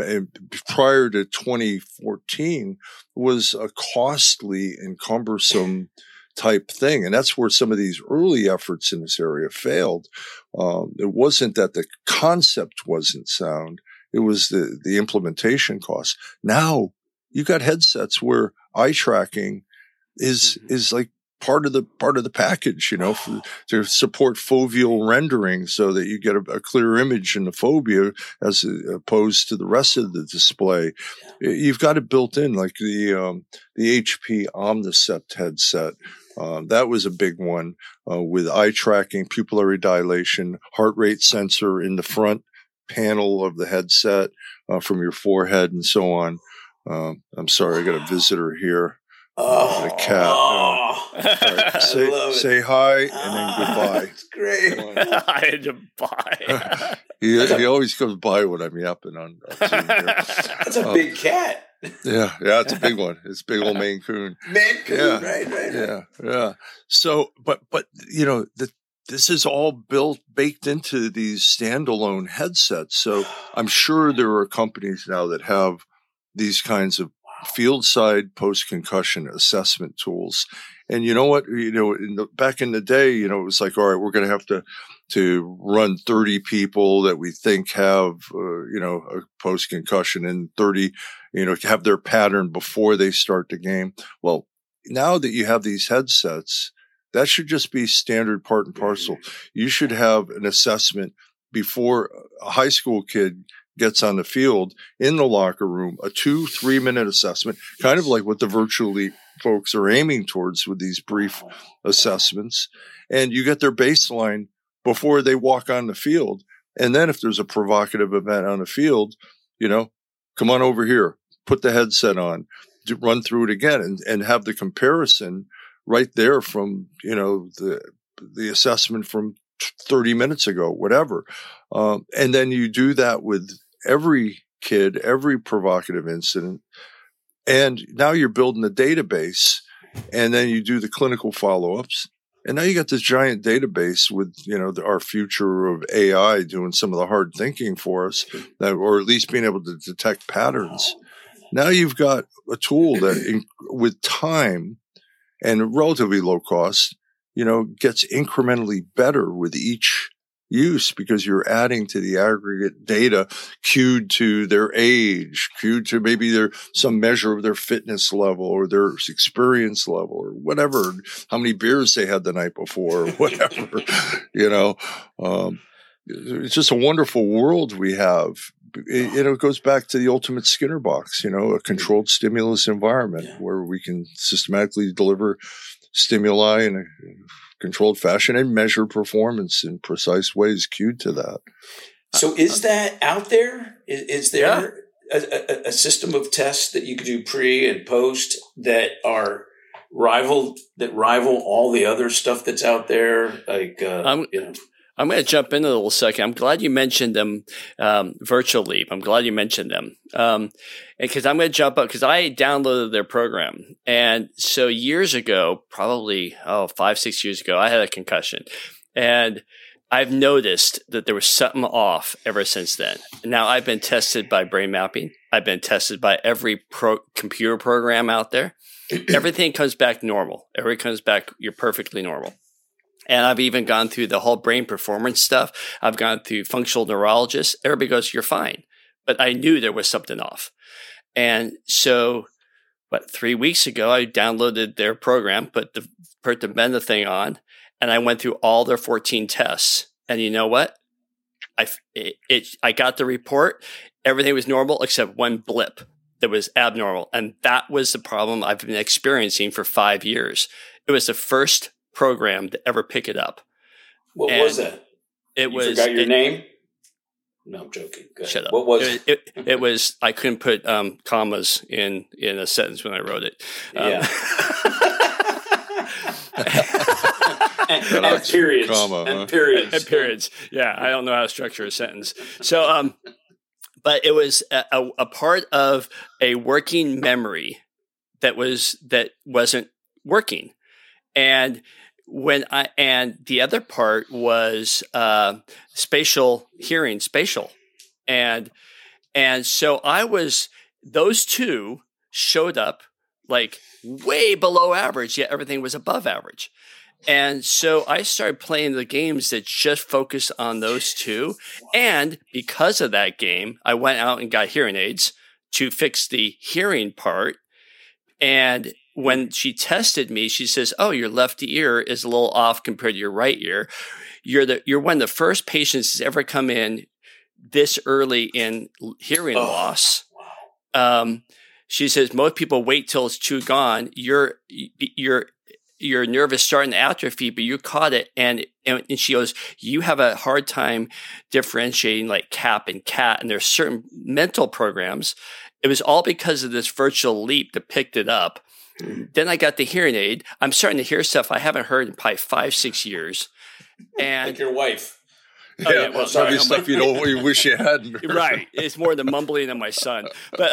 prior to twenty fourteen was a costly and cumbersome type thing. And that's where some of these early efforts in this area failed. Um, it wasn't that the concept wasn't sound. It was the, the implementation costs. Now you got headsets where eye tracking is, mm-hmm. is like part of the, part of the package, you know, for, to support foveal rendering so that you get a, a clear image in the fovea as opposed to the rest of the display. You've got it built in, like the, um, the H P Omnicept headset. Um, that was a big one, uh, with eye tracking, pupillary dilation, heart rate sensor in the front panel of the headset, uh, from your forehead and so on. Um, I'm sorry, I got a visitor here. Oh, a cat. Oh. Uh, right. Say, say hi and then goodbye. That's great. I had to buy. he, he always comes by when I'm yapping on. on Zoom here. That's a uh, big cat. Yeah, yeah, it's a big one. It's a big old Maine Coon. Maine Coon, yeah, right, right. Yeah, yeah. So, but, but, you know, the, this is all built, baked into these standalone headsets. So I'm sure there are companies now that have these kinds of field side post concussion assessment tools. And you know what? You know, in the, back in the day, you know, it was like, all right, we're going to have to to run thirty people that we think have, uh, you know, a post concussion, and thirty, you know, have their pattern before they start the game. Well, now that you have these headsets, that should just be standard part and parcel. You should have an assessment before a high school kid gets on the field in the locker room, a two, three minute assessment, kind of like what the Virtual Leap folks are aiming towards with these brief assessments. And you get their baseline before they walk on the field. And then if there's a provocative event on the field, you know, come on over here, put the headset on, do, run through it again, and, and have the comparison right there from, you know, the the assessment from thirty minutes ago, whatever. Um, and then you do that with every kid, every provocative incident. And now you're building a database, and then you do the clinical follow-ups. And now you got this giant database with, you know, the, our future of A I doing some of the hard thinking for us, that, or at least being able to detect patterns. Now you've got a tool that, in, with time and relatively low cost, you know, gets incrementally better with each use, because you're adding to the aggregate data queued to their age, queued to maybe their some measure of their fitness level or their experience level or whatever, how many beers they had the night before or whatever. You know, um, it's just a wonderful world we have. It, you know, it goes back to the ultimate Skinner box, you know, a controlled stimulus environment yeah. where we can systematically deliver stimuli in a controlled fashion and measure performance in precise ways cued to that. So is that out there? Is, is there yeah. a, a, a system of tests that you could do pre and post that are rival, that rival all the other stuff that's out there? Like, uh, um, you know. I'm going to jump in a little second. I'm glad you mentioned them, um, Virtual Leap. I'm glad you mentioned them. Um, because I'm going to jump up, because I downloaded their program. And so years ago, probably, oh, five, six years ago, I had a concussion. And I've noticed that there was something off ever since then. Now, I've been tested by brain mapping. I've been tested by every pro- computer program out there. Everything comes back normal. Everything comes back, you're perfectly normal. And I've even gone through the whole brain performance stuff. I've gone through functional neurologists. Everybody goes, you're fine. But I knew there was something off. And so, what, three weeks ago, I downloaded their program, put the put the Menda thing on, and I went through all their fourteen tests. And you know what? I, it, it, I got the report. Everything was normal except one blip that was abnormal. And that was the problem I've been experiencing for five years. It was the first program to ever pick it up. What and was that? It you was. Forgot your it, name? No, I'm joking. Go shut ahead. up. What was it? It, it, it was. I couldn't put um, commas in in a sentence when I wrote it. Um, yeah. and, and periods. Comma, and huh? periods. And periods. Yeah, I don't know how to structure a sentence. So, um, but it was a, a, a part of a working memory that was that wasn't working, and when I and the other part was uh, spatial hearing, spatial, and and so I was those two showed up like way below average, yet everything was above average. And so I started playing the games that just focus on those two. And because of that game, I went out and got hearing aids to fix the hearing part. And when she tested me, she says, "Oh, your left ear is a little off compared to your right ear. You're the you're one of the first patients that's ever come in this early in hearing oh, loss." Wow. Um, she says most people wait till it's too gone. You're you're your nerve is starting to atrophy, but you caught it. And, and she goes, you have a hard time differentiating like cap and cat. And there's certain mental programs. It was all because of this Virtual Leap that picked it up. Mm-hmm. Then I got the hearing aid. I'm starting to hear stuff I haven't heard in probably five, six years. And like your wife. Oh, yeah, well, sorry, probably stuff you don't you wish you hadn't. Right. It's more the mumbling than my son. But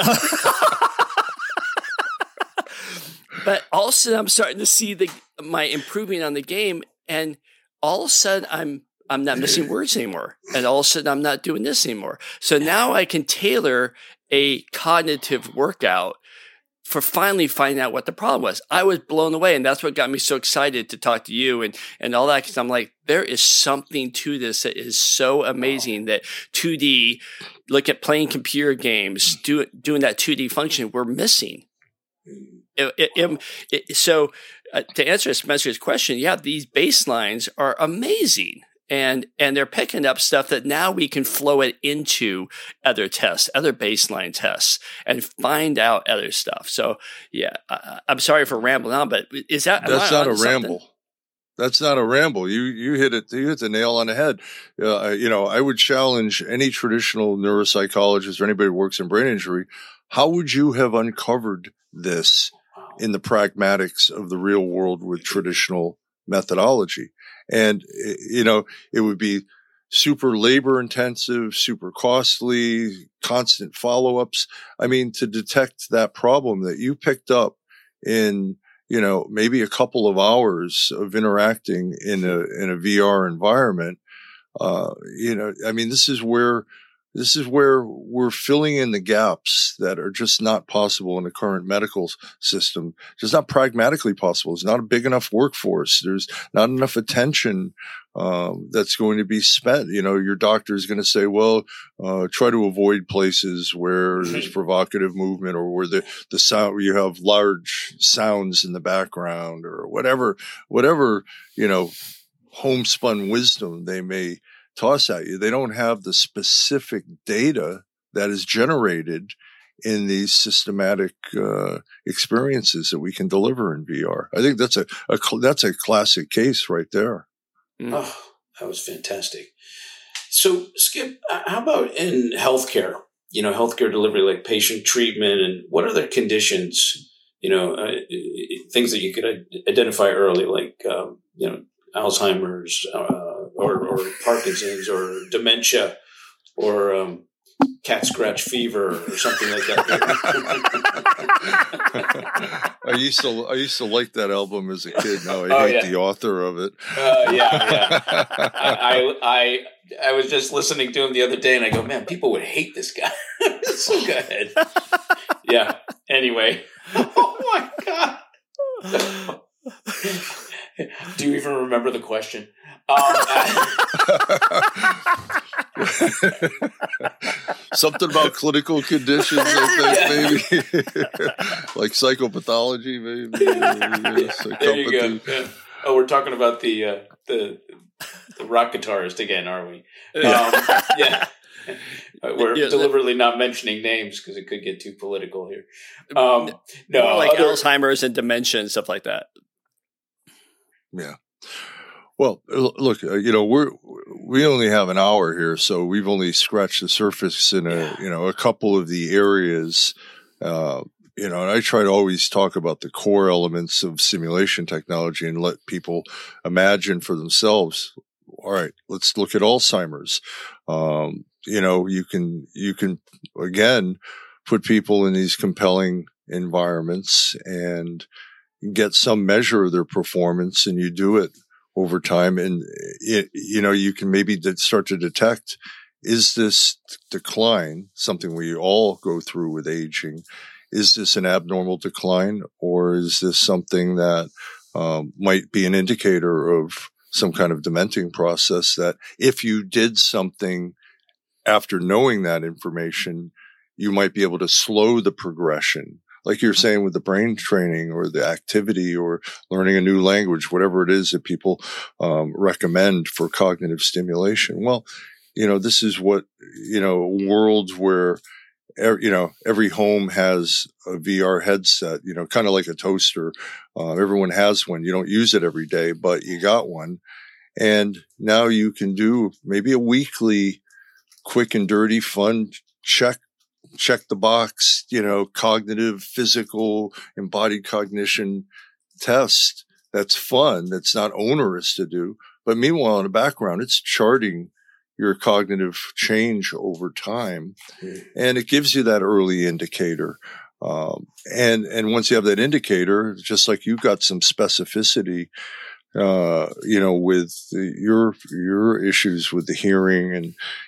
But all of a sudden, I'm starting to see the my improving on the game, and all of a sudden, I'm I'm not missing words anymore, and all of a sudden, I'm not doing this anymore. So now I can tailor a cognitive workout for finally finding out what the problem was. I was blown away, and that's what got me so excited to talk to you and, and all that, because I'm like, there is something to this that is so amazing that two D, look at playing computer games, do, doing that two D function, we're missing. It, it, it, it, so uh, to answer Spencer's question, yeah, these baselines are amazing. And and they're picking up stuff that now we can flow it into other tests, other baseline tests, and find out other stuff. So, yeah, I, I'm sorry for rambling on, but is that that's not a something? ramble? That's not a ramble. You you hit it. You hit the nail on the head. Uh, you know, I would challenge any traditional neuropsychologist or anybody who works in brain injury. How would you have uncovered this in the pragmatics of the real world with traditional methodology? And, you know, it would be super labor intensive, super costly, constant follow-ups. I mean, to detect that problem that you picked up in, you know, maybe a couple of hours of interacting in a, in a V R environment, uh, you know, I mean, this is where, this is where we're filling in the gaps that are just not possible in the current medical system. Just not pragmatically possible. It's not a big enough workforce. There's not enough attention um, that's going to be spent. You know, your doctor is going to say, well, uh, try to avoid places where there's provocative movement or where the, the sound, where you have large sounds in the background or whatever, whatever, you know, homespun wisdom they may toss at you. They don't have the specific data that is generated in these systematic uh, experiences that we can deliver in V R. I think that's a, a that's a classic case right there. Mm. Oh, that was fantastic. So, Skip, how about in healthcare? You know, healthcare delivery, like patient treatment, and what other conditions? You know, uh, things that you could identify early, like um, you know, Alzheimer's. Uh, Or, or Parkinson's or dementia or um, cat scratch fever or something like that. I used to I used to like that album as a kid. Now I oh, hate yeah. the author of it. Uh, yeah, yeah. I, I I was just listening to him the other day, and I go, man, people would hate this guy. So go ahead. Yeah. Anyway. Oh my God. Do you even remember the question? Um, Something about clinical conditions, I think, maybe like psychopathology, maybe. Yes, there you go. Yeah. Oh, we're talking about the uh, the the rock guitarist again, are we? Um, yeah. We're yeah, deliberately that, not mentioning names because it could get too political here. Um, no, more like other, Alzheimer's and dementia and stuff like that. Yeah. Well, look, you know, we're, we only have an hour here, so we've only scratched the surface in a, yeah. you know, a couple of the areas, uh, you know, and I try to always talk about the core elements of simulation technology and let people imagine for themselves. All right, let's look at Alzheimer's. Um, you know, you can, you can again, put people in these compelling environments and get some measure of their performance, and you do it over time. And, it, you know, you can maybe start to detect, is this decline something we all go through with aging? Is this an abnormal decline, or is this something that um, might be an indicator of some kind of dementing process that if you did something after knowing that information, you might be able to slow the progression? Like you're saying with the brain training or the activity or learning a new language, whatever it is that people um, recommend for cognitive stimulation. Well, you know, this is what, you know, worlds where, you know, every home has a V R headset, you know, kind of like a toaster. Uh, everyone has one. You don't use it every day, but you got one. And now you can do maybe a weekly quick and dirty fun check. Check the box, you know, cognitive, physical, embodied cognition test. That's fun. That's not onerous to do. But meanwhile, in the background, it's charting your cognitive change over time. Mm. And it gives you that early indicator. Um, and, and once you have that indicator, just like you've got some specificity, uh, you know, with the, your, your issues with the hearing and,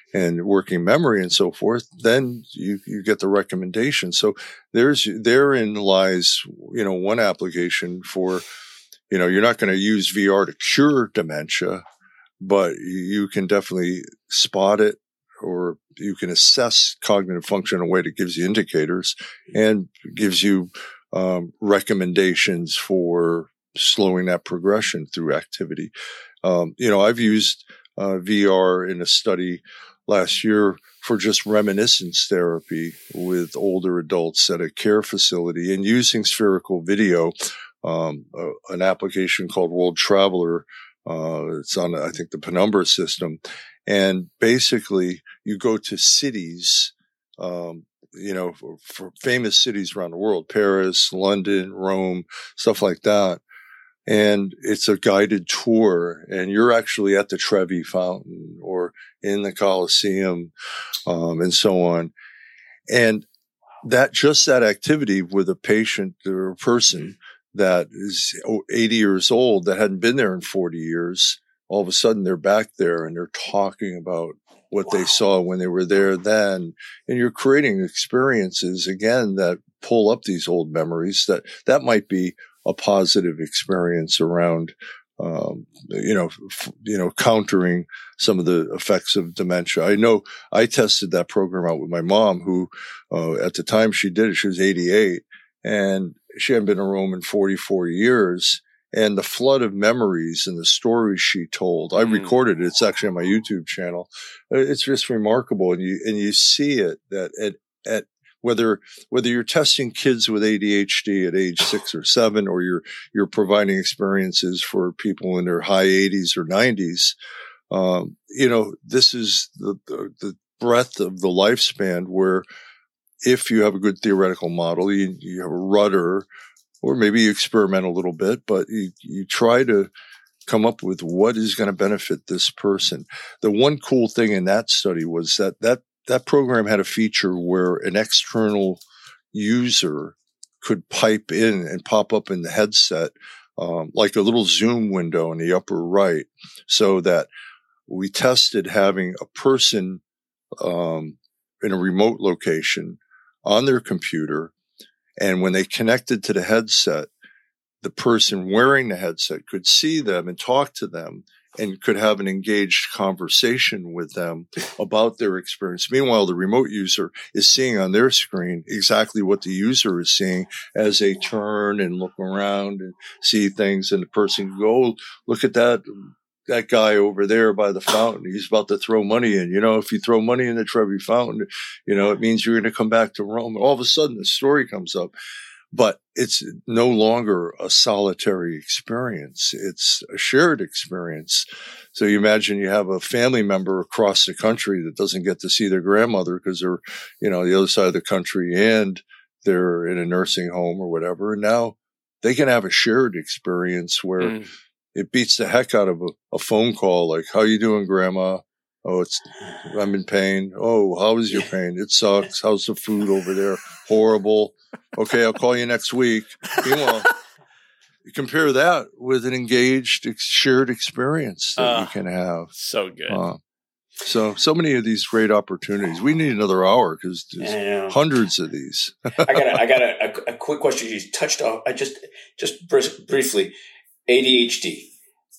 and working memory and so forth, then you, you get the recommendation. So there's, therein lies, you know, one application for, you know, you're not going to use V R to cure dementia, but you can definitely spot it, or you can assess cognitive function in a way that gives you indicators and gives you um, recommendations for slowing that progression through activity. Um, you know, I've used uh, V R in a study last year for just reminiscence therapy with older adults at a care facility, and using spherical video, um, uh, an application called World Traveler. Uh, it's on, I think, the Penumbra system. And basically, you go to cities, um, you know, for, for famous cities around the world, Paris, London, Rome, stuff like that. And it's a guided tour, and you're actually at the Trevi Fountain or in the Colosseum, um, and so on. And that, just that activity with a patient or a person that is eighty years old that hadn't been there in forty years, all of a sudden they're back there and they're talking about what wow. they saw when they were there then. And you're creating experiences again that pull up these old memories. That, that might be a positive experience around, um, you know, f- you know, countering some of the effects of dementia. I know I tested that program out with my mom, who, uh, at the time she did it, she was eighty-eight, and she hadn't been in Rome in forty-four years. And the flood of memories and the stories she told, I recorded it. It's actually on my YouTube channel. It's just remarkable. And you, and you see it that at, at, Whether, whether you're testing kids with A D H D at age six or seven, or you're, you're providing experiences for people in their high eighties or nineties, um, you know, this is the, the, the breadth of the lifespan where if you have a good theoretical model, you, you have a rudder, or maybe you experiment a little bit, but you, you try to come up with what is going to benefit this person. The one cool thing in that study was that that That program had a feature where an external user could pipe in and pop up in the headset, um, like a little Zoom window in the upper right, so that we tested having a person um, in a remote location on their computer, and when they connected to the headset, the person wearing the headset could see them and talk to them, and could have an engaged conversation with them about their experience. Meanwhile, the remote user is seeing on their screen exactly what the user is seeing as they turn and look around and see things. And the person can go, oh, look at that, that guy over there by the fountain. He's about to throw money in. You know, if you throw money in the Trevi Fountain, you know, it means you're going to come back to Rome. All of a sudden, the story comes up. But it's no longer a solitary experience. It's a shared experience. So you imagine you have a family member across the country that doesn't get to see their grandmother because they're, you know, the other side of the country, and they're in a nursing home or whatever. And now they can have a shared experience where mm. it beats the heck out of a, a phone call. Like, how you doing, Grandma? Oh, it's, I'm in pain. Oh, how is your pain? It sucks. How's the food over there? Horrible. Okay, I'll call you next week. Meanwhile, you compare that with an engaged, shared experience that uh, you can have. So good. Uh, so, so many of these great opportunities. We need another hour because there's hundreds of these. I got, a, I got a, a, a quick question. You touched on. I just, just briefly, A D H D.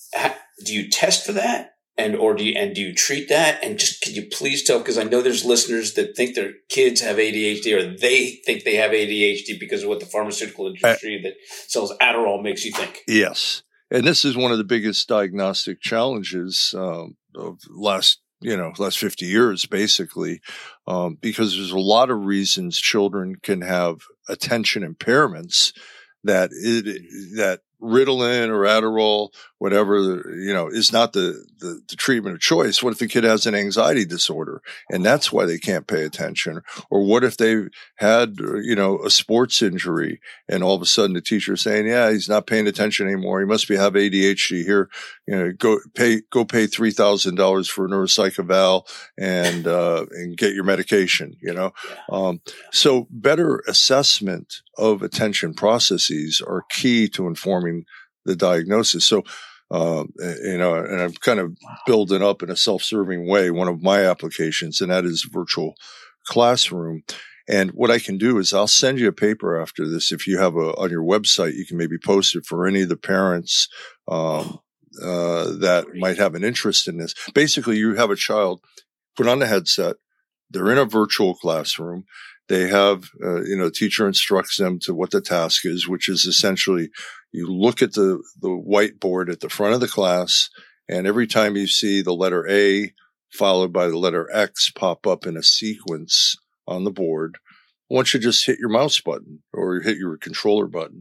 Do you test for that? And or do you and do you treat that? And just could you please tell, because I know there's listeners that think their kids have A D H D, or they think they have A D H D because of what the pharmaceutical industry uh, that sells Adderall makes you think. Yes, and this is one of the biggest diagnostic challenges um, of last you know last fifty years, basically, um, because there's a lot of reasons children can have attention impairments that it that. Ritalin or Adderall, whatever, you know, is not the, the, the treatment of choice. What if the kid has an anxiety disorder and that's why they can't pay attention? Or what if they've had, you know, a sports injury and all of a sudden the teacher's saying, yeah, he's not paying attention anymore. He must be have A D H D here. You know, go pay, go pay three thousand dollars for a neuropsych eval and, uh, and get your medication, you know? Um, so better assessment of attention processes are key to informing the diagnosis. So Um, you know, and I'm kind of building up in a self-serving way one of my applications, and that is virtual classroom. And what I can do is I'll send you a paper after this. If you have a on your website, you can maybe post it for any of the parents um, uh, that might have an interest in this. Basically, you have a child, put on the headset, they're in a virtual classroom. They have, uh, you know, the teacher instructs them to what the task is, which is essentially you look at the, the whiteboard at the front of the class, and every time you see the letter A followed by the letter X pop up in a sequence on the board, I want you to just hit your mouse button or hit your controller button.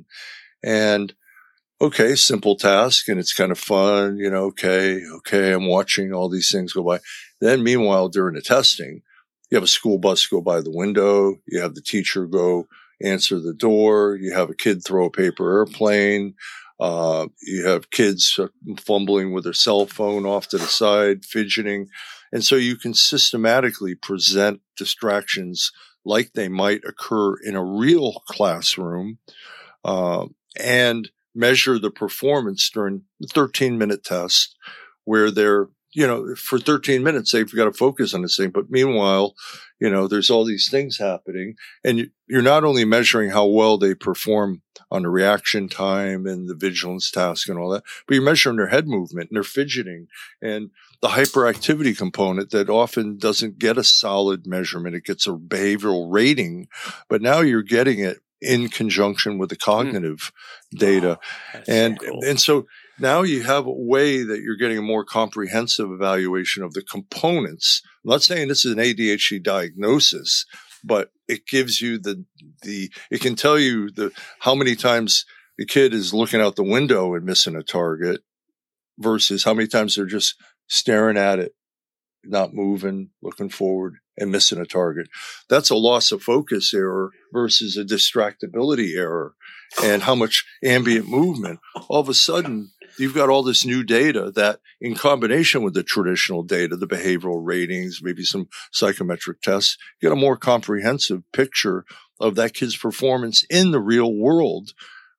And okay, simple task, and it's kind of fun, you know, okay, okay, I'm watching all these things go by. Then meanwhile, during the testing, you have a school bus go by the window. You have the teacher go answer the door. You have a kid throw a paper airplane. Uh, you have kids fumbling with their cell phone off to the side, fidgeting. And so you can systematically present distractions like they might occur in a real classroom, uh, and measure the performance during the thirteen minute test where they're, you know, for thirteen minutes, they've got to focus on this thing. But meanwhile, you know, there's all these things happening, and you're not only measuring how well they perform on the reaction time and the vigilance task and all that, but you're measuring their head movement and their fidgeting and the hyperactivity component that often doesn't get a solid measurement. It gets a behavioral rating, but now you're getting it in conjunction with the cognitive mm. data. Oh, and, so cool. and so now you have a way that you're getting a more comprehensive evaluation of the components. I'm not saying this is an A D H D diagnosis, but it gives you the, the, it can tell you the, how many times the kid is looking out the window and missing a target versus how many times they're just staring at it, not moving, looking forward, and missing a target. That's a loss of focus error versus a distractibility error. And how much ambient movement. All of a sudden, you've got all this new data that, in combination with the traditional data, the behavioral ratings, maybe some psychometric tests, you get a more comprehensive picture of that kid's performance in the real world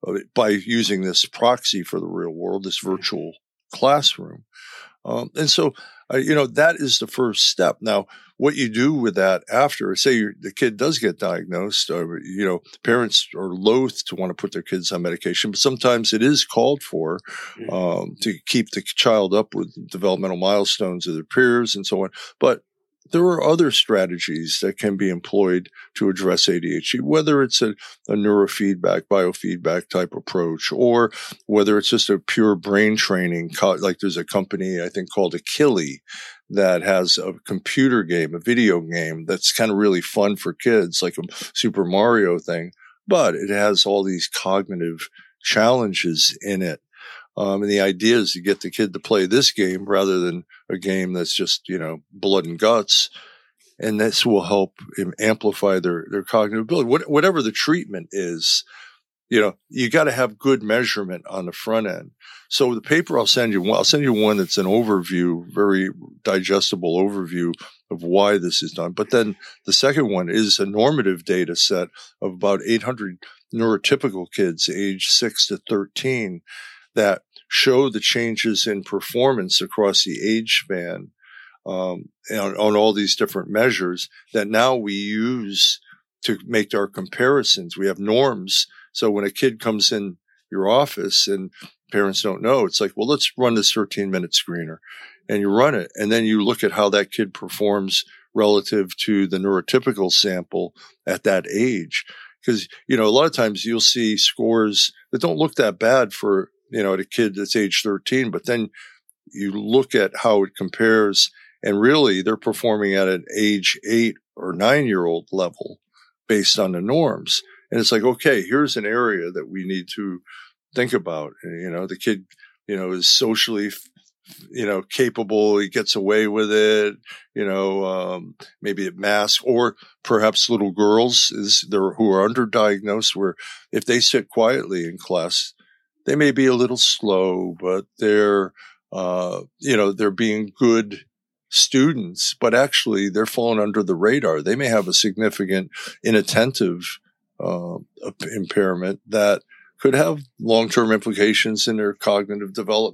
by using this proxy for the real world, this virtual classroom. Um, and so, uh, you know, that is the first step. Now, what you do with that after, say you're, the kid does get diagnosed, or, you know, parents are loath to want to put their kids on medication, but sometimes it is called for um, to keep the child up with developmental milestones of their peers and so on. But there are other strategies that can be employed to address A D H D, whether it's a, a neurofeedback, biofeedback type approach, or whether it's just a pure brain training, like there's a company, I think, called Akili that has a computer game, a video game that's kind of really fun for kids, like a Super Mario thing, but it has all these cognitive challenges in it. Um, and the idea is to get the kid to play this game rather than a game that's just, you know, blood and guts. And this will help amplify their, their cognitive ability. What, whatever the treatment is, you know, you got to have good measurement on the front end. So the paper I'll send you, I'll send you one that's an overview, very digestible overview of why this is done. But then the second one is a normative data set of about eight hundred neurotypical kids age six to thirteen that show the changes in performance across the age span um, on, on all these different measures that now we use to make our comparisons. We have norms. So when a kid comes in your office and parents don't know, it's like, well, let's run this thirteen minute screener. And you run it. And then you look at how that kid performs relative to the neurotypical sample at that age. Because, you know, a lot of times you'll see scores that don't look that bad for, you know, a kid that's age thirteen, but then you look at how it compares, and really they're performing at an age eight or nine year old level based on the norms. And it's like, okay, here's an area that we need to think about. And, you know, the kid, you know, is socially, you know, capable. He gets away with it, you know, um, maybe at mass, or perhaps little girls is there who are underdiagnosed, where if they sit quietly in class, they may be a little slow, but they're, uh, you know, they're being good students, but actually they're falling under the radar. They may have a significant inattentive uh, impairment that could have long-term implications in their cognitive development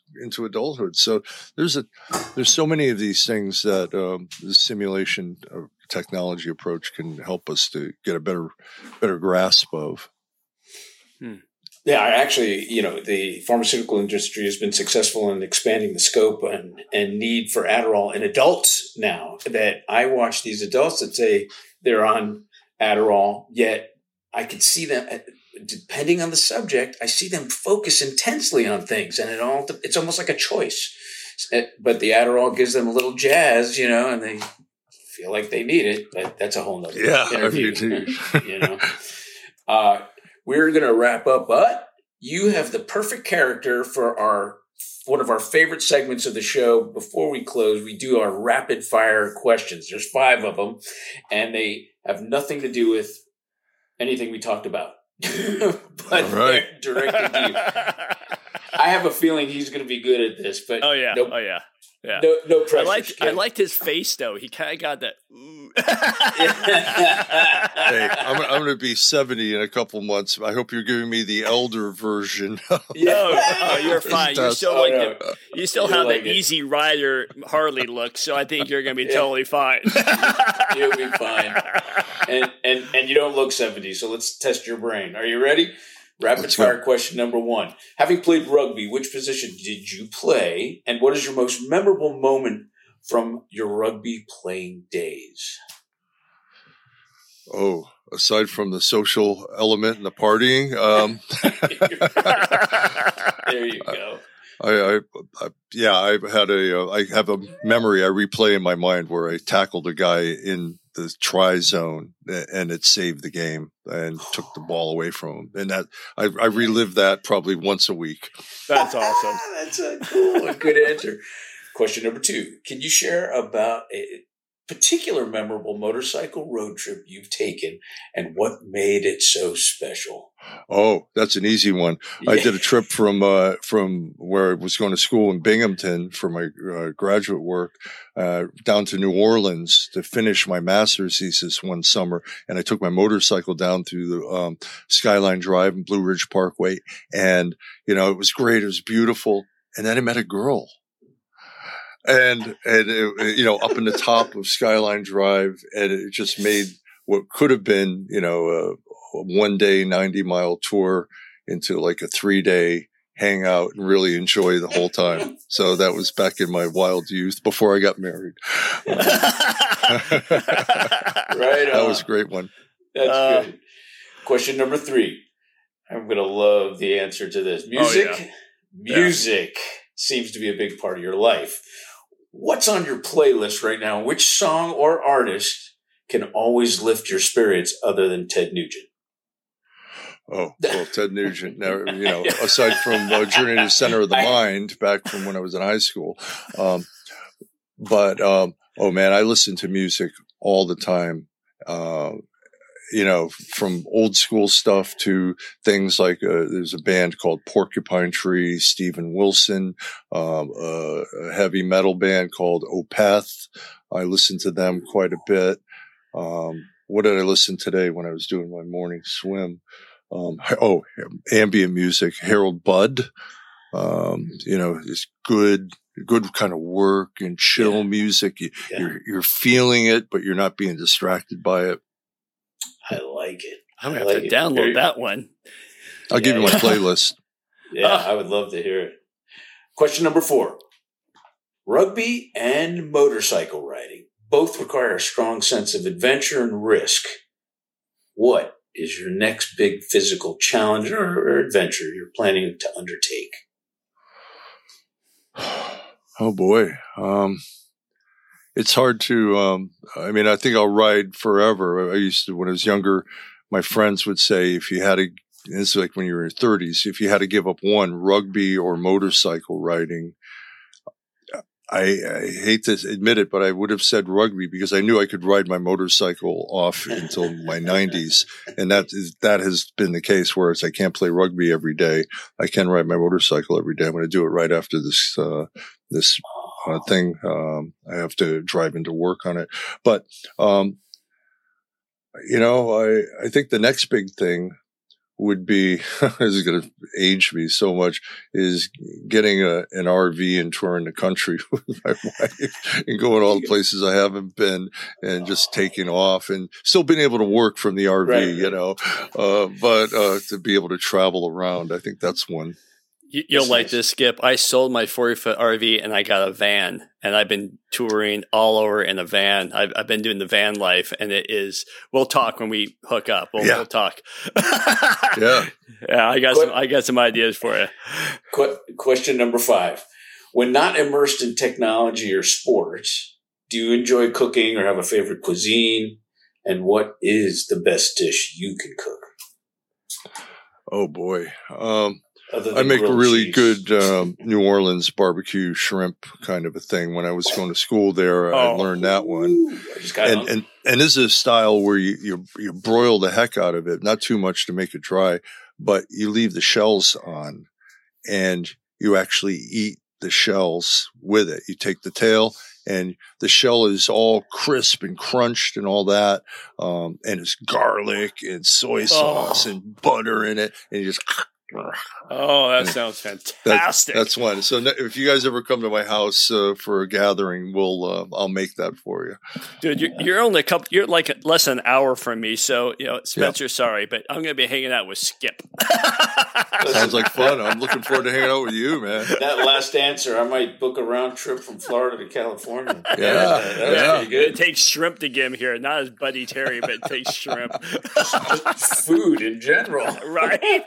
into adulthood. So there's a there's so many of these things that um, the simulation technology approach can help us to get a better better grasp of. Hmm. Yeah, actually, you know, the pharmaceutical industry has been successful in expanding the scope and, and need for Adderall in adults now. That I watch these adults that say they're on Adderall, yet I could see them, depending on the subject, I see them focus intensely on things, and it all it's almost like a choice. But the Adderall gives them a little jazz, you know, and they feel like they need it. But that's a whole nother yeah, interview, you know. Uh, We're going to wrap up, but you have the perfect character for our one of our favorite segments of the show. Before we close, we do our rapid fire questions. There's five of them, and they have nothing to do with anything we talked about. But all right. They're directed to you. I have a feeling he's going to be good at this, but oh yeah, no, oh yeah. Yeah. No, no pressure. I liked, I liked his face though. He kind of got that. Ooh. Hey, I'm, I'm going to be seventy in a couple months. I hope you're giving me the elder version. Yeah. No, oh, you're fine. You still oh, like no. the, you still You'll have like the it. Easy Rider Harley look, so I think you're going to be Yeah. totally fine. You'll be fine. And and and you don't look seventy, so let's test your brain. Are you ready? Rapid Let's fire go. question number one. Having played rugby, which position did you play? And what is your most memorable moment from your rugby playing days? Oh, aside from the social element and the partying, um, There you go. I, I, I, yeah, I had a, uh, I have a memory I replay in my mind where I tackled a guy in the try zone and it saved the game and took the ball away from him. And that I, I relive that probably once a week. That's awesome. That's a cool and good answer. Question number two. Can you share about a particular memorable motorcycle road trip you've taken and what made it so special? Oh, that's an easy one. Yeah. I did a trip from uh, from where I was going to school in Binghamton for my uh, graduate work uh, down to New Orleans to finish my master's thesis one summer. And I took my motorcycle down through the um, Skyline Drive and Blue Ridge Parkway. And, you know, it was great. It was beautiful. And then I met a girl. And, and it, you know, up in the top of Skyline Drive, and it just made what could have been, you know, a, a one day, ninety mile tour into like a three day hangout and really enjoy the whole time. So that was back in my wild youth before I got married. Um, Right that on. was a great one. That's Uh, good. Question number three. I'm going to love the answer to this. Music. Oh, yeah. Music seems to be a big part of your life. What's on your playlist right now? Which song or artist can always lift your spirits other than Ted Nugent? Oh, well, Ted Nugent, now, you know, aside from uh, Journey to the Center of the Mind back from when I was in high school. Um, but, um, oh man, I listen to music all the time. Uh, you know, from old school stuff to things like, uh, there's a band called Porcupine Tree, Steven Wilson, um, uh, a heavy metal band called Opeth. I listen to them quite a bit. Um, what did I listen today when I was doing my morning swim? Um, oh, ambient music, Harold Budd, um, you know, it's good, good kind of work and chill Yeah. music. You, Yeah. You're, you're feeling it, but you're not being distracted by it. I like it. I'm I going to like have to it. download Very- that one. I'll give Yeah, you my yeah. playlist. Yeah, I would love to hear it. Question number four. Rugby and motorcycle riding both require a strong sense of adventure and risk. What is your next big physical challenge or, or adventure you're planning to undertake? Oh boy. Um, it's hard to, um, I mean, I think I'll ride forever. I used to, when I was younger, my friends would say, if you had to, this is like when you were in your thirties, if you had to give up one, rugby or motorcycle riding, I, I hate to admit it, but I would have said rugby because I knew I could ride my motorcycle off until my nineties. And that is, that has been the case, whereas I can't play rugby every day. I can ride my motorcycle every day. I'm going to do it right after this, uh, this uh, thing. Um, I have to drive into work on it. But, um, you know, I, I think the next big thing would be, this is going to age me so much, is getting a, an R V and touring the country with my wife and going all the places I haven't been and just taking off and still being able to work from the R V, right, you know, uh, but uh, to be able to travel around. I think that's one. You'll that's like nice. This, Skip. I sold my forty foot R V and I got a van, and I've been touring all over in a van. I've, I've been doing the van life, and it is. We'll talk when we hook up. We'll, yeah. we'll talk. yeah, yeah. I got Qu- some. I got some ideas for you. Qu- question number five: when not immersed in technology or sports, do you enjoy cooking or have a favorite cuisine? And what is the best dish you can cook? Oh boy. Um, I make a really cheese. good um, New Orleans barbecue shrimp kind of a thing. When I was going to school there, oh. I learned that one. And, and and this is a style where you, you you broil the heck out of it, not too much to make it dry, but you leave the shells on, and you actually eat the shells with it. You take the tail, and the shell is all crisp and crunched and all that, um, and it's garlic and soy sauce oh. and butter in it, and you just. Oh, that sounds fantastic. That, that's one. So if you guys ever come to my house uh, for a gathering, we'll uh, I'll make that for you. Dude, you're, you're only a couple, you're like less than an hour from me. So, you know, Spencer, yep. sorry, but I'm going to be hanging out with Skip. Sounds like fun. I'm looking forward to hanging out with you, man. That last answer, I might book a round trip from Florida to California. Yeah. That was, that was yeah. pretty good. It takes shrimp to get him here. Not as Buddy Terry, but it takes shrimp. Food in general. Right?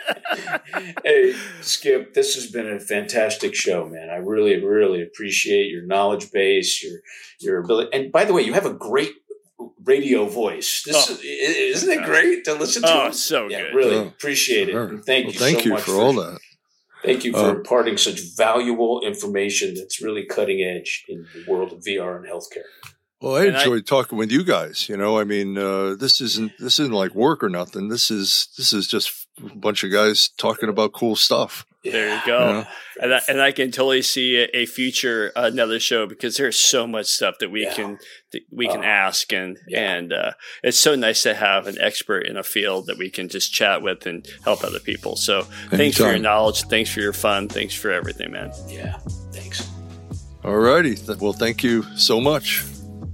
Hey, Skip, this has been a fantastic show, man. I really, really appreciate your knowledge base, your your ability. And by the way, you have a great radio voice. This oh. is, isn't it great to listen to? Oh, so yeah, good. Really oh, appreciate it. And thank well, you thank so you much for, for all that. Thank you for uh, imparting such valuable information that's really cutting edge in the world of V R and healthcare. Well, I and enjoyed I, talking with you guys. You know, I mean, uh, this isn't this isn't like work or nothing. This is this is just a bunch of guys talking about cool stuff. There you go. You know? And I, and I can totally see a, a future uh, another show, because there's so much stuff that we yeah. can that we can uh, ask, and yeah. and uh, it's so nice to have an expert in a field that we can just chat with and help other people. So Anytime. Thanks for your knowledge, thanks for your fun, thanks for everything, man. Yeah, thanks. All righty. Well, thank you so much.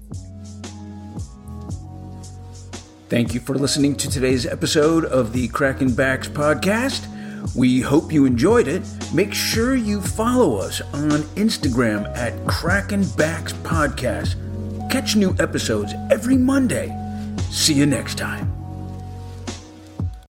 Thank you for listening to today's episode of the Cracking Backs podcast. We hope you enjoyed it. Make sure you follow us on Instagram at Cracking Backs Podcast. Catch new episodes every Monday. See you next time.